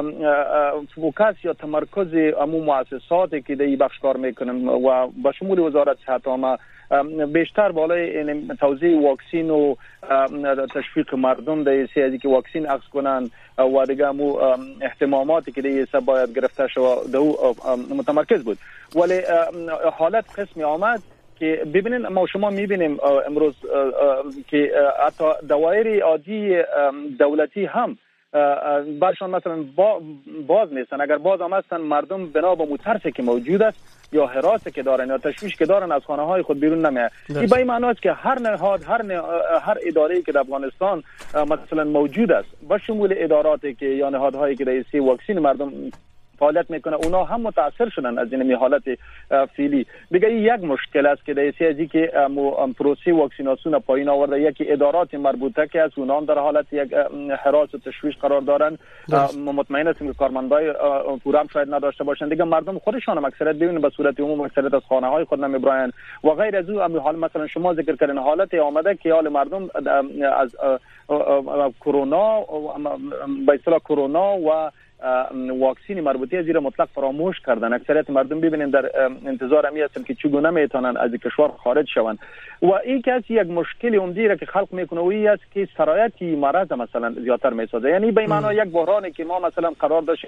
فوکس یا تمرکز امو مؤسساتی که در این بخش کار میکنن و با شمول وزارت صحت عامه بیشتر بالای توزیع واکسین و تشویق مردم در سیاسی که واکسین اخذ کنن و دیگه مو اهتماماتی که دیگه سب باید گرفته شود دو متمرکز بود. ولی حالت قسمی آمد که ببینین ما شما میبینیم امروز که حتی دوایر عادی دولتی هم برشان مثلا باز نیستن. اگر باز هم هستن، مردم بنا به مترسی که موجود است یا حراسی که دارن یا تشویش که دارن از خانه های خود بیرون نمیاد. این به این معنی است که هر نهاد هر اداره که در افغانستان مثلا موجود است، با شمول اداراتی که یا نهادهایی که در سی واکسین مردم فعالیت میکنه، اونا هم متاثر شدن از این حالت فعلی. دیگه یک مشکل است که در سیاسی که پروسه واکسیناسیون پایین آورده، یکی ادارات مربوطه که از اونا هم در حالت یک هراس و تشویش قرار دارن. مطمئن هستیم که کارمندای پورم شاید نداشته باشند. دیگه مردم خودشان هم اکثریت ببینید به صورت عموم اکثریت از خانه های خود نمیبرن و غیر از او. حال مثلا شما ذکر کردن حالت آمده که حال مردم از کرونا به اصطلاح کرونا و واکسین مربوطه زیر مطلق فراموش کردن. اکثریت مردم ببینید در انتظار همی هستن که چگونه میتونن از کشور خارج شوند و این که یک مشکل عمده را که خلق میکنه و این است که سرایت مرض مثلا زیادتر میسازه. یعنی به معنی یک بحرانی که ما مثلا قرار داشت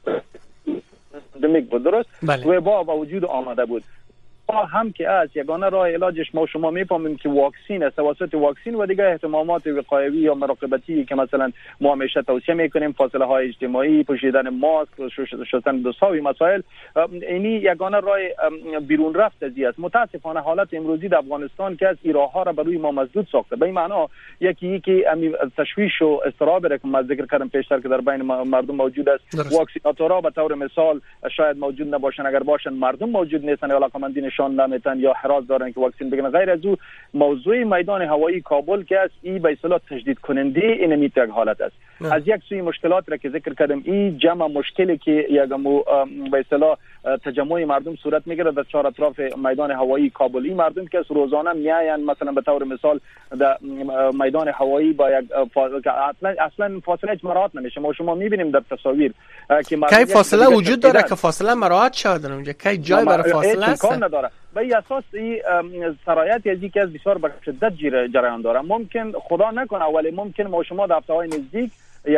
دمیک بود، درست؟ و با وجود آمده بود هم که از یگانه راه علاجش ما شما میفهمیم که واکسین است، توسط واکسین و دیگه اهتمامات وقایوی یا مراقبتی که مثلا ما همیشه توصیه میکنیم، فاصله های اجتماعی، پوشیدن ماسک، شستن دست‌ها و مسائل، اینی یگانه راه بیرون رفت از است. متاسفانه حالت امروزی در افغانستان که از راه ها را بر روی ما مسدود ساخته. به این معنا یکی که تشویش و اضطراب را که ما ذکر کردم پیشتر که در بین مردم موجود است، واکسیناتورها به طور مثال شاید موجود نباشن، اگر باشن مردم موجود نیستن، علاقمندی نشان نمیتن یا حراس دارن که واکسن بگیرن. غیر از او موضوع میدان هوایی کابل که است این به اصطلاح تجدید کننده این یک حالت است. از یک سوی مشکلات را که ذکر کردم این جمع مشکلی که یک به اصطلاح تجمع مردم صورت میگیره در چهار اطراف میدان هوایی کابلی. مردم که روزانه میاین مثلا به طور مثال در میدان هوایی با یک اصلا فاصله مراعات نمیشه. ما شما میبینیم در تصاویر که کی فاصله وجود داره که فاصله مراعات شود در اونجا، کی جای برای فاصله است نداره. به این اساس این سرایت یزی که از بسیار به شدت جریان داره. ممکن خدا نکنه ولی ممکن ما شما در هفته‌های نزدیک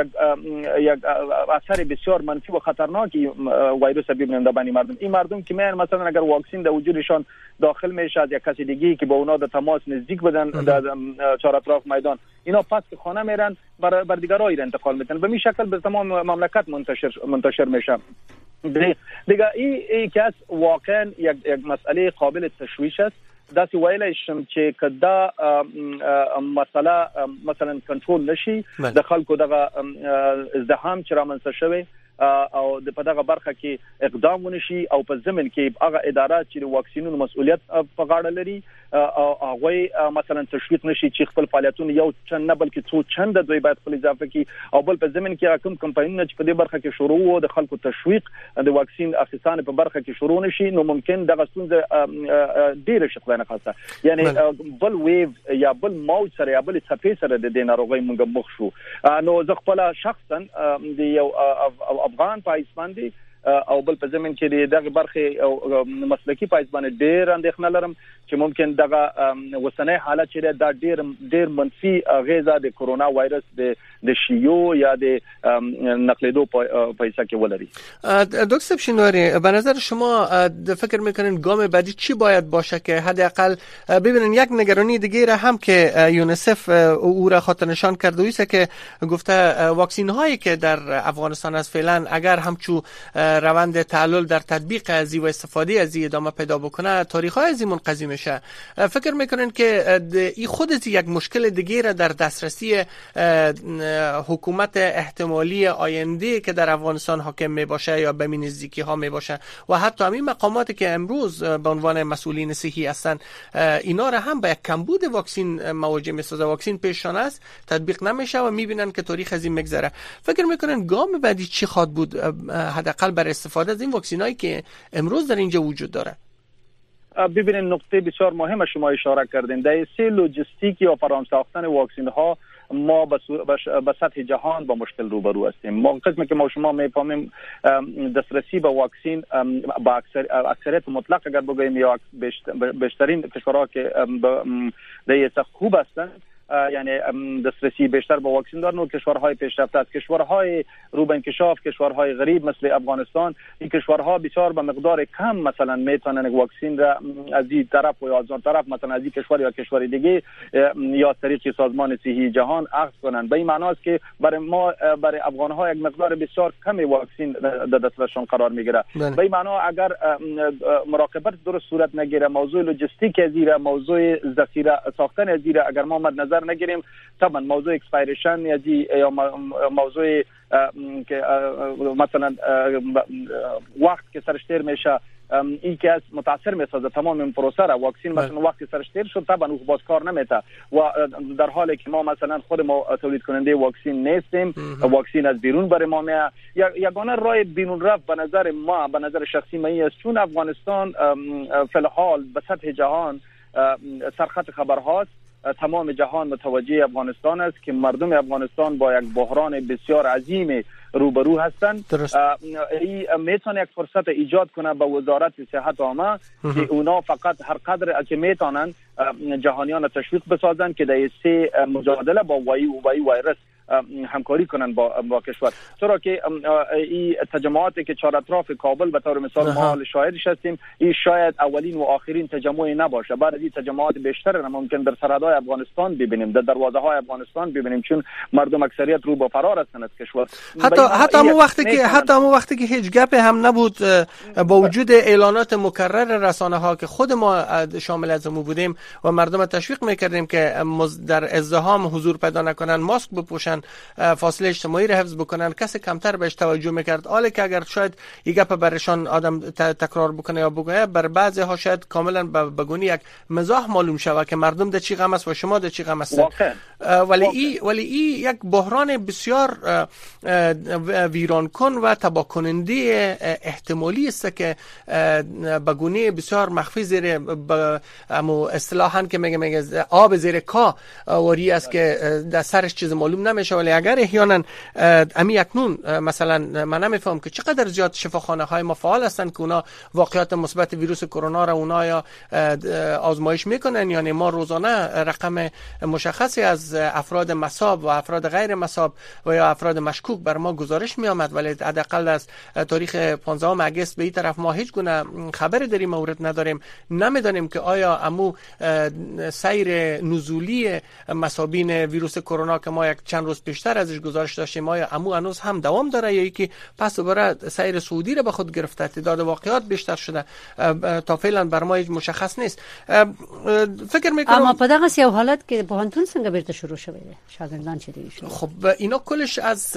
یک اثر بسیار منفی و خطرناکی ویروس ببینیم در بین مردم. این مردم که میان مثلا اگر واکسن در وجودشان داخل میشه از یک کسی دیگه که با اونا در تماس نزدیک بدن در چهار اطراف میدان، اینا پس خانه میرن بر دیگرای انتقال میدن. به این شکل به تمام مملکت منتشر میشه. دیگه این که از واقعا یک مسئله قابل تشویش است. داسې ویلی شم چې که دا مسئله مثلا کنټرول نشي د خلکو دغه ازدحام چې رامنځته شوی او په دغه برخه کې اقدام ونشي او په ضمن کې هغه ادارات چې د واکسینونو مسؤلیت په غاړه لري او هغه مثلا تشویق نشي چې خپل فعالیتونه یو چند نه بلکې څو چند دوی باید خپل اضافه کړي او بل په ضمن کې کوم کمپاینونه چې په دې برخه کې شروع وو د خلکو تشویق د واکسین اخیستنې په برخه کې شروع نشي نو ممکن دغه ستونزه ډیره شخصانه خاصه یعنی بل ویو یا بل موج سره یا بل څپې سره د دې ناروغۍ موږ مخ شو. نو زه خپل شخصا د یو افغان پایسمان دی او بل په زمين کې دغه برخه او مسلکی پایسمان ډیر اندېښنه لرم چې ممکن دغه وسنۍ حالت چې دا ډیر منفي غیزه د کرونا وایرس د شیو یا د نقلیدو پیسه کې ولري. دکتر شینواری به نظر شما فکر میکنین گام بعدی چی باید باشه که حداقل ببینین یک نگرانی دیگه را هم که یونیسف او را خاطر نشان کرده است که گفته واکسین هایی که در افغانستان از فعلا اگر همچو روند تعلل در تطبیق ازی و استفاده ازی ادامه پیدا بکنه تاریخ‌های ازی منقضی میشه. فکر میکنین که این خود از یک مشکل دیگه را در دسترسی حکومت احتمالی آینده که در افغانستان حاکم می باشه یا به نزدیکی ها می باشه و حتی همین مقاماتی که امروز به عنوان مسئولین صحی هستن اینا را هم با یک کمبود واکسین مواجه میسازه. واکسین پیشران است تطبیق نمیشه و میبینن که تاریخ از این میگذره. فکر میکنن گام بعدی چی خواد بود حداقل برای استفاده از این واکسینایی که امروز در اینجا وجود داره؟ ببینید نقطه بسیار مهم شما اشاره کردین در سه لوجستیک یا فرام ساختن واکسین ها ما به سطح جهان با مشکل روبرو هستیم. ما قسمی که ما شما میفهمیم دسترسی به واکسین با اکثریت مطلق اگر بگوییم یا بیشترین کشورها که در خوب هستند یعنی دسترسی بیشتر به واکسین دارن و کشورهای پیشرفته است. کشورهای رو به انکشاف، کشورهای غریب مثل افغانستان، این کشورها بسیار به مقدار کم مثلا میتونن واکسین را از این طرف و یا از اون طرف مثلا از این کشور یا کشور دیگه یا طریق سازمان صحی جهان اخذ کنن. به این معنی است که برای ما برای افغانها یک مقدار بسیار کم واکسین در دسترسشان قرار میگیره. به این معنی اگر مراقبت درست صورت نگیره، موضوع لوجستیک ازیره، موضوع ذخیره ساختن ازیره اگر ما مد نظر نگیریم، طبعا موضوع اکسپایریشن یا موضوع که مثلا وقت که سرش تیر میشه این که از متاثر میسازه تمام این پروسه را. واکسین مثلا وقتی سرش تیر شد طبعا او باز کار نمیته و در حالی که ما مثلا خود ما تولید کننده واکسین نیستیم، واکسین از بیرون برای ما میاد. یگانه راه بیرون رفت به نظر ما، به نظر شخصی من است چون افغانستان فی الحال به سطح جهان سرخط خبرهاست. تمام جهان متوجه افغانستان است که مردم افغانستان با یک بحران بسیار عظیم روبرو هستند. این میتونه یک فرصت ایجاد کنه به وزارت صحت عامه که اونا فقط هر قدر که میتونن جهانیان تشویق بسازن که در سه مجادله با ویروس همکاری کنن با کشور. چرا که این تجمعاتی که چهار اطراف کابل به طور مثال ما شاهدش هستیم، این شاید اولین و آخرین تجمعی نباشه. بعد از این تجمعات بیشتر ممکن در سرحدهای افغانستان ببینیم، در دروازه های افغانستان ببینیم، چون مردم اکثریت رو به فرار هستند از کشور. حتی همون وقتی که هیچ گپی هم نبود با وجود اعلانات مکرر رسانه ها که خود ما شامل از بودیم و مردم تشویق میکردیم که در ازدحام حضور پیدا نکنن، ماسک بپوشن باشن، فاصله اجتماعی را حفظ بکنن، کسی کمتر بهش توجه میکرد. حالی که اگر شاید یک گپ برشان آدم تکرار بکنه یا بگه، بر بعضی ها شاید کاملا بگونی یک مزاح معلوم شود که مردم در چی غم است و شما در چی غم است. ولی این یک بحران بسیار ویران کن و تباه کننده احتمالی است که بگونه بسیار مخفی زیر اصطلاحاً که میگه آب زیر کا وری است که در سرش چیز معلوم نمیشه. ولی اگر احیانا امی اکنون مثلا من نمیفهم که چقدر زیاد شفاخانه های ما فعال هستن که اونا واقعیات مثبت ویروس کرونا را اونا یا آزمایش میکنن، یعنی ما روزانه رقم مشخصی از افراد مصاب و افراد غیر مصاب و یا افراد مشکوک بر ما گزارش می آمد. ولی حداقل از تاریخ 15 اگست به این طرف ما هیچ گونه خبری در این مورد نداریم. نمیدانیم که آیا امو سیر نزولی مصابین ویروس کرونا که ما یک چند روز پیشتر ازش گزارش داشتیم آیا امو هنوز هم دوام داره یا یکی پس دوباره سیر سعودی را به خود گرفته. تعداد واقعات بیشتر شده، تا فعلا بر ما هیچ نیست. فکر میکنم اما په دغه یو حالت کې پوهنتون څنګه بیرته شروع شوی دی، شاګردان چې دی شو. خب اینا کلش از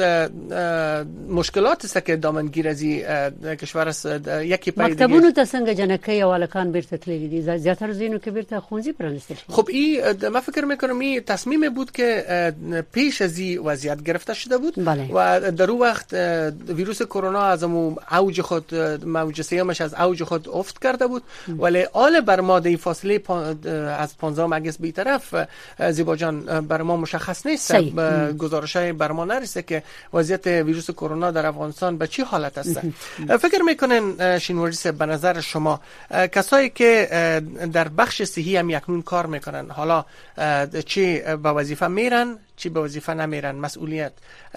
مشکلات است که دامنگیر از کشور است. یکی پای دیگه مکتبونو ته څنګه جنکې او الکان بیرته تللی دي، زیاتره زینو کې بیرته خونځي پرانستل شي. خب این ما فکر میکنم این تصمیم بود که پیش از این وضعیت گرفته شده بود. بله. و در اون وقت ویروس کرونا از اوج خود موج سیامش از اوج خود افت کرده بود. ولی آل بر ما در فاصله از 15 اگست به طرف زیبا جان بر ما مشخص نیست، گزارش‌های بر ما نرسیده که وضعیت ویروس کرونا در افغانستان به چی حالت است. فکر میکنن شینوری به نظر شما کسایی که در بخش صحی هم یکنون کار میکنن، حالا چی به وظیفه میرن چی به وظیفه نمیرن، مسئولیت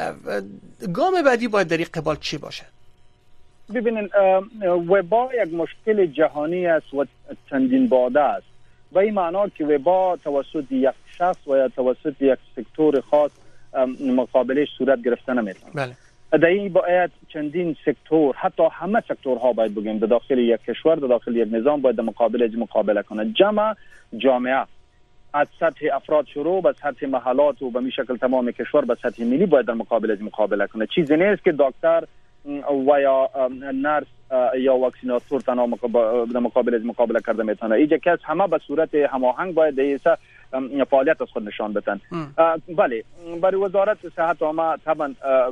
گام بعدی باید در این قبال چی باشه؟ ببینین وبا یک مشکل جهانی است و چندین بعده است. و این معنا که وبا توسط یک شخص و یا توسط یک سکتور خاص مقابلش صورت گرفته نمیتونه. بله. در این باید چندین سکتور، حتی همه سکتورها باید بگیم در داخل یک کشور، در داخل یک نظام باید مقابله کنه. جامعه از سطح افراد شروع به سطح محلات و به می شکل تمام کشور به سطح ملی باید در مقابله کنه. چیزی نیست که دکتر و یا نرس یا واکسیناتور تنها مقابله کرده میتونه. اینجا که همه به صورت هماهنگ باید ایسا فعالیت از خود نشان بدن. بله، برای وزارت صحت عامه طبعا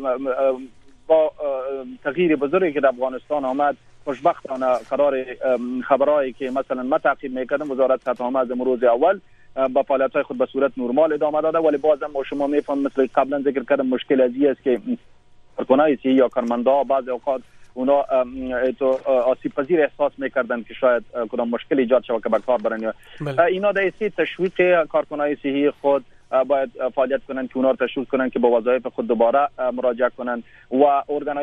با تغییر بزرگی که در افغانستان آمد خوشبختانه قرار خبرایی که مثلا ما تعقیب میکردم وزارت صحت عامه از روز اول با فعالیت‌های خود به صورت نرمال ادامه داده. ولی بازم ما شما میفهم مثل قبلا ذکر کردم مشکل ازی است که کارکنای صحی یا کارمندا بعضی اوقات اونا آسیب پذیر احساس میکردن که شاید کدام مشکل ایجاد شود که به کار برن. اینا در این تشویق کارکنای صحی خود باید فعالیت کنن که اونا رو تشویق کنن که به وظایف خود دوباره مراجعه کنن و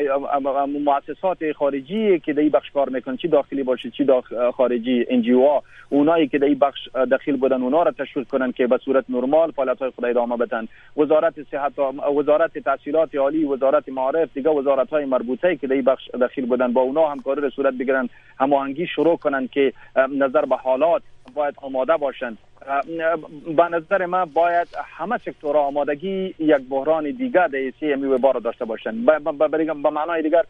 مؤسسات خارجی که در این بخش کار میکنن، چی داخلی باشه چی خارجی، NGO اونایی که در این بخش داخل بودن اونا رو تشویق کنن که به صورت نرمال فعالیت‌های خود ادامه بدن. وزارت صحت، وزارت تحصیلات عالی، وزارت معارف، دیگه وزارت‌های مربوطه که در این بخش داخل بودن با اونا همکاری رو صورت بگیرن، هماهنگی شروع کنن که نظر به حالات باید آماده باشن. به نظر من باید همه سکتورها آمادگی یک بحران دیگر در CMU وبا را داشته باشند. به معنای دیگر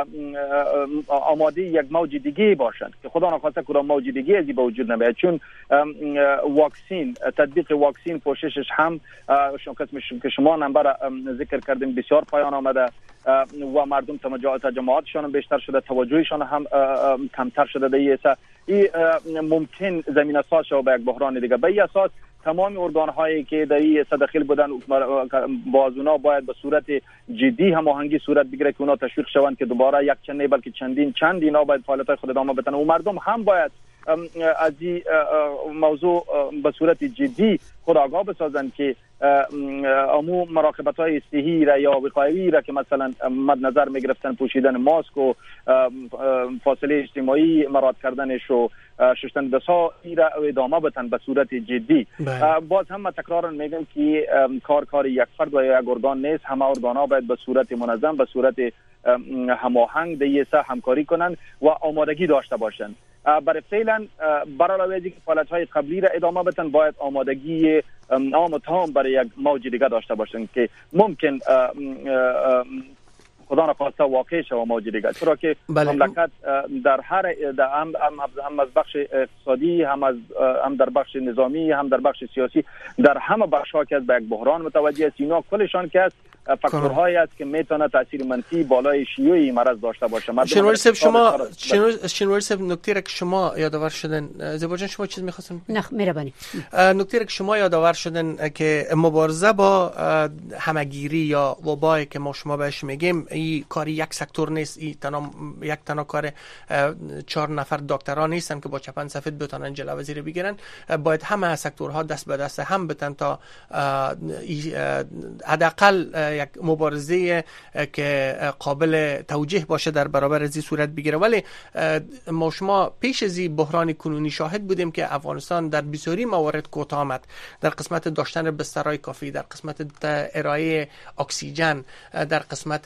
آماده یک موج دیگه باشند که خدا نخواسته که موج دیگه ازی به وجود نمیاد. چون واکسین، تطبیق واکسین پوششش هم که شما نمبر ذکر کردیم بسیار پایان آمده و مردم تجمعاتشان بیشتر شده، توجهشان هم کمتر شده. این ممکن زمینه ساز شود به یک بحران دیگه. به این اساس تمام ارگان هایی که در این داخل بودن باز اونا باید به صورت جدی هماهنگی صورت بگیره که اونا تشویق شوند که دوباره یک چند بلکه چند اینا باید فعالیت خود ادامه بدن و مردم هم باید از این موضوع به صورت جدی خود آگاه بسازند که امو مراقبت های صحی را یا وقایوی را که مثلا مد نظر می گرفتن پوشیدن ماسک و فاصله اجتماعی مراعات کردنش و شستن دست‌ها را ادامه بدن به صورت جدی. باز هم تکرارا میگم که کار یک فرد و یک ارگان نیست، همه ارگان‌ها باید به صورت منظم به صورت هماهنگ دیسا همکاری کنند و آمادگی داشته باشند. برای فعلا برای اینکه فعالیت‌های قبلی را ادامه بدن باید آمادگی متهم برای یک موج دیگه داشته باشند که ممکن خدا نخواسته واقع شود موج دیگه، چرا که مملکت در هر هم از بخش اقتصادی، هم در بخش نظامی، هم در بخش سیاسی، در همه بخش‌ها که به یک بحران متوجه است. اینا کلشان که فاکتورهایی است که میتونه تاثیر منفی بالای شیوعی مرض داشته باشه. شنواری صاحب نکته را که شما یادآور شدن، زیبا جان شما چیز می‌خواستین؟ نه مهربانی. نکته را که شما یادآور شدن که مبارزه با همگیری یا وبایی که ما شما بهش میگیم، این کاری یک سکتور نیست، این یک تنها کار 4 نفر دکتران نیستن که با چپن سفید بتونن جلوه زیر بگیرن. باید همه سکتورها دست به دست هم بتن تا حداقل یک مبارزه که قابل توجیه باشه در برابر از این صورت بگیره. ولی ما شما پیش از این بحران کنونی شاهد بودیم که افغانستان در بسیاری موارد کوتاه آمد، در قسمت داشتن بسترهای کافی، در قسمت ارائه اکسیژن، در قسمت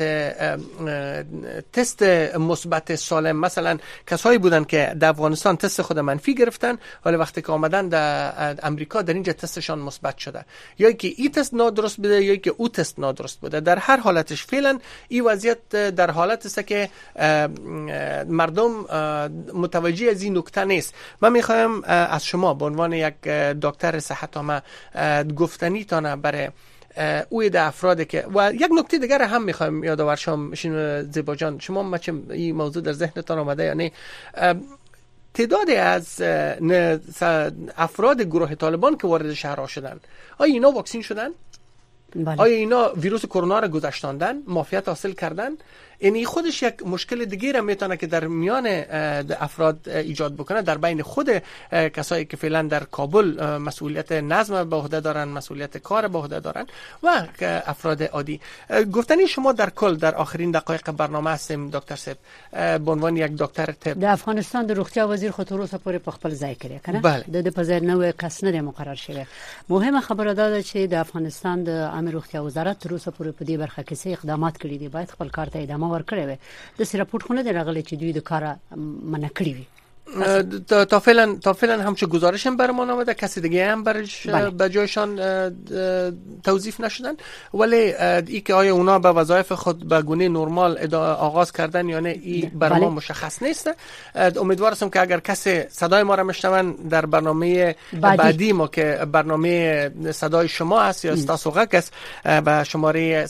تست مثبت سالم. مثلا کسایی بودن که در افغانستان تست خود منفی گرفتن، ولی وقتی که آمدن در امریکا در اینجا تستشان مثبت شده، یا که این تست نادرست بوده یا که او تست نادرست بوده. در هر حالتش فعلا این وضعیت در حالت است که مردم متوجه از این نکته نیست. من میخوایم از شما به عنوان یک دکتر صحت عامه گفتنی تانه برای اوی ده افرادی که و یک نکته دیگر هم میخوایم یادآور شم. زیبا جان شما مچه این موضوع در ذهنتان آمده یا نه؟ تعدادی از افراد گروه طالبان که وارد شهرها شدن، آیا اینا واکسین شدن؟ بله. آیا اینا ویروس کرونا را گذشتاندن، معافیت حاصل کردن؟ یعنی خودش یک مشکل دیگه را میتونه که در میان افراد ایجاد بکنه، در بین خود کسایی که فعلا در کابل مسئولیت نظم به عهده دارن، مسئولیت کار به عهده دارن و افراد عادی. گفتنی شما در کل در آخرین دقایق برنامه هستیم دکتر صاحب به عنوان یک دکتر طب. د افغانستان د روغتیا وزیر خو تر اوسه پورې په خپل ځای کې کنه، د په ځای نو کس نه مقرر شوی. مهمه خبره ده چې د افغانستان د عامه روغتیا وزارت تر اوسه پورې په دې برخه کې څه اقدامات کړي دي، باید خپل کار ته ادامه ورکړي وي. د سراپورټ خونه درغلي چې دوی د کار منع کړی وي. تا فعلا همچه گزارش هم برمان آمده، کسی دیگه هم برش به جایشان توظیف نشدن، ولی ای که آیا اونا به وظایف خود به گونه نرمال آغاز کردن یا نه ای بر ما مشخص نیست. امیدوار هستم که اگر کسی صدای ما را میشنون در برنامه بعدی ما که برنامه صدای شما هست یا استاسوغک است، به شماره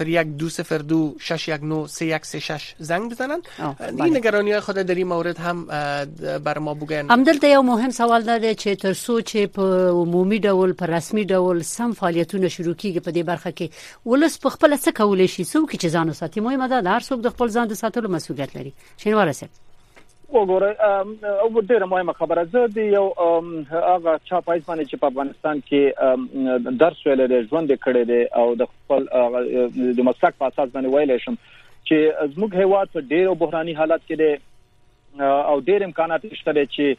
001-202-619-3136 زنگ بزنن. این نگرانی های خود در این مورد هم بر ما بگن. همدلته یو مهم سوال ده چې تر څو چې په عمومي ډول په رسمي ډول سم فعالیتونه شروع کیږي په دې برخه کې ولس په خپل څه کولای شي، څوک چې ځان وساتي. مهمه ده هر څوک د خپل ځان د ساتلو مسؤلیت لري. شنواره سه وګوره او ډیره مهمه خبره ده د یو هغه چا پایز باندې چې په افغانستان کې درس ویل دی، ژوند کړی دی او د خپل د مسلک په اساس باندې ویل شم چې زموږ هیواد په ډیرو بحراني حالت کې دی او ډېر امکانات شته چې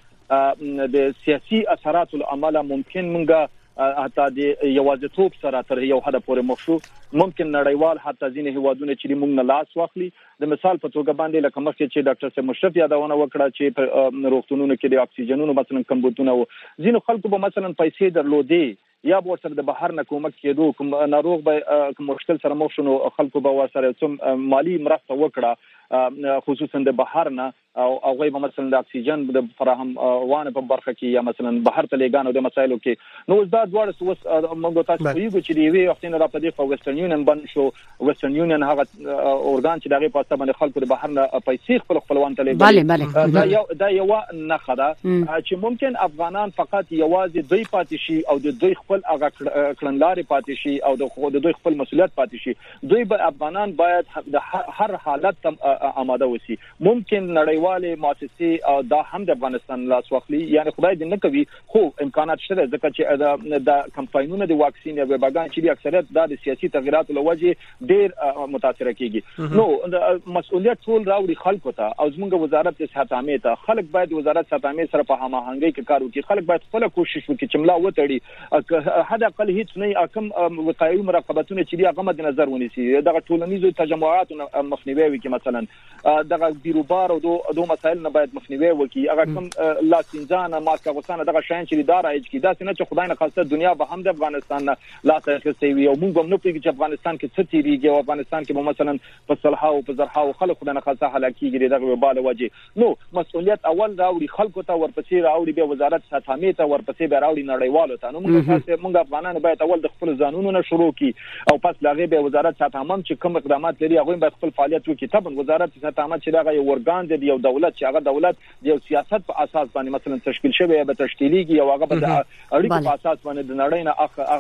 د سیاسي اثراتو عمله ممکن مونږه حتی د یوازیتوب سره تر یو حد پورې مخشو، ممکن نړیوال حتی ځینې هیوادونه چې موږ نه لاس واخلي. د مثال په توګه باندې لکه مخکې چې ډاکټر صاحب مشرف یادونه وکړه چې په روغتونونو کې د اکسیجنونو مثلا کمبودونه و، ځینو خلکو به مثلا پیسې درلودې یا به ورسره د بهر نه کومک کېدو، کوم ناروغ به مشکل سره مخ شنو خلکو به ورسره مالی مرسته وکړه خصوصا د بهر نه او غیبه مثلا د اکسیجن د فراهم وانه په برخه کې یا مثلا بهر ته لګانو د مسایلو کې. نو دا دواړه موږ تاسو یو چې دی وی وختونه را په دې په ویسټرن یونین باندې شو. ویسټرن یونین هغه اورګان چې دغه په تاسو باندې خلکو د بهر نه پیسې خپلوان ته لګي. دا یو نه خدا چې ممکن افغانان فقط یوازې دوی پاتې شي او د دوی خپل هغه کړنلاري پاتې شي او د دوی خپل مسؤلیت پاتې شي. دوی به افغانان باید د هر حالت آماده وسی. ممکن نړیواله مؤسسې دا هم د افغانستان لاس واخلي، یعنی خدای دې نه کوي خو امکانات شته ځکه چې د کمپاینونو د واکسین یا وباګان چې اکثریت د سیاسي تغیراتو لوجه ډیر متاثر کیږي. نو مسؤلیت ټول راوړي خلکو ته او زموږ وزارت صحت عامه ته. خلک باید وزارت صحت عامه سره په هماهنګۍ کې کار وکړي. خلک باید خپل کوشش وکړي چې ملا وتړي، حد اقل هیڅ نه کم وقایوي مراقبتونه چې هغه مد نظر ونیسي، دغه ټولنیزو تجمعاتو مخنیوي وکړي مثلا مثلا دغه بیروبار او دو مسایل نه باید مخنیوي وکي هغه کوم لا سینځانه ماسکه غوسانه دغه شاین چې دار ایج کی دا څنګه چې خدای نه خاصه دنیا به هم د افغانستان نه لا تخصي وي او موږ هم نه پیږي چې افغانستان کې څه تیریږي او افغانستان کې مثلا په صلحه او په زرحه او خلک خدای نه خاصه هلاکیږي دغه وبال وجه نو مسؤلیت اول راوړي خلکو ته ورپسې راوړي به وزارت ساتامي ته ورپسې به راوړي نړیوالو ته نو موږ افغانان باید اول د خپل ځانونو نه شروع کی او پس لاغه به وزارت ساتامم چې کوم اقدامات لري هغه به خپل فعالیت وکړي طبعا وزارت ساتامه چې دغه یو ورګان دی یو دولت چې هغه دولت د سیاست په اساس باندې مثلا تشکیل شوی به تشکیلیږي او هغه به اړیکو په اساس باندې د نړۍ نه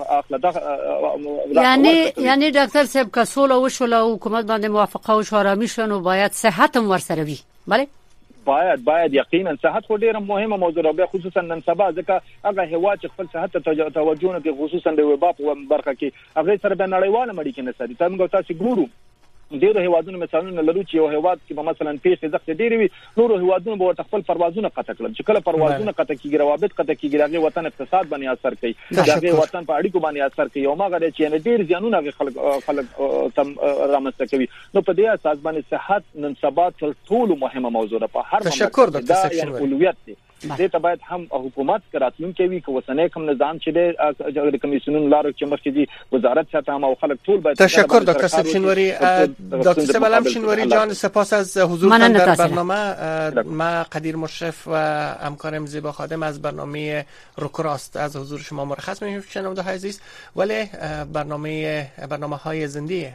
یعنی ډاکټر صاحب کسول او شول حکومت باندې موافقه او شورا شنو باید صحت هم ورسره وي bale باید یقینا صحت خو ډیره مهمه موضوع ده خصوصا نن سبا ځکه هغه هوا چې خپل صحت ته توجه نه کوي خصوصا د وبا په برخه کې هغه سره د نړیواله مړی کې نه سړي تاسو ګورو ډیرو هوادونو مثالونه لرو چې یو هواد کې مثلا پیسې زخت ډیری وي نور هوادونو به خپل پروازونه قطع کړل چې کله پروازونه قطع کیږي روابط قطع کیږي هغه وطن اقتصاد باندې اثر کوي هغه وطن په اړیکو باندې اثر کوي او ماغه چې نه ډیر ځانونه خلک تم رامنځته کوي نو په دې اساس باندې صحت نن سبا تر ټولو مهمه موضوع ده په هر تشکر ډاکټر سکشن اولویت دی دې ته باید هم حکومت کراتلون کوي که وسنۍ کوم نظام چې د کمیسیونونو لارو چې مخکې دي وزارت ساتم او خلک ټول باید تشکر دکتر سبشنوری دکتر سبلم شنوری جان سپاس از حضورتان در برنامه ما قدیر مشرف و همکارم زیبا خادم از برنامه روکراست از حضور شما مرخص میشیم شنونده های عزیز ولی برنامه های زنده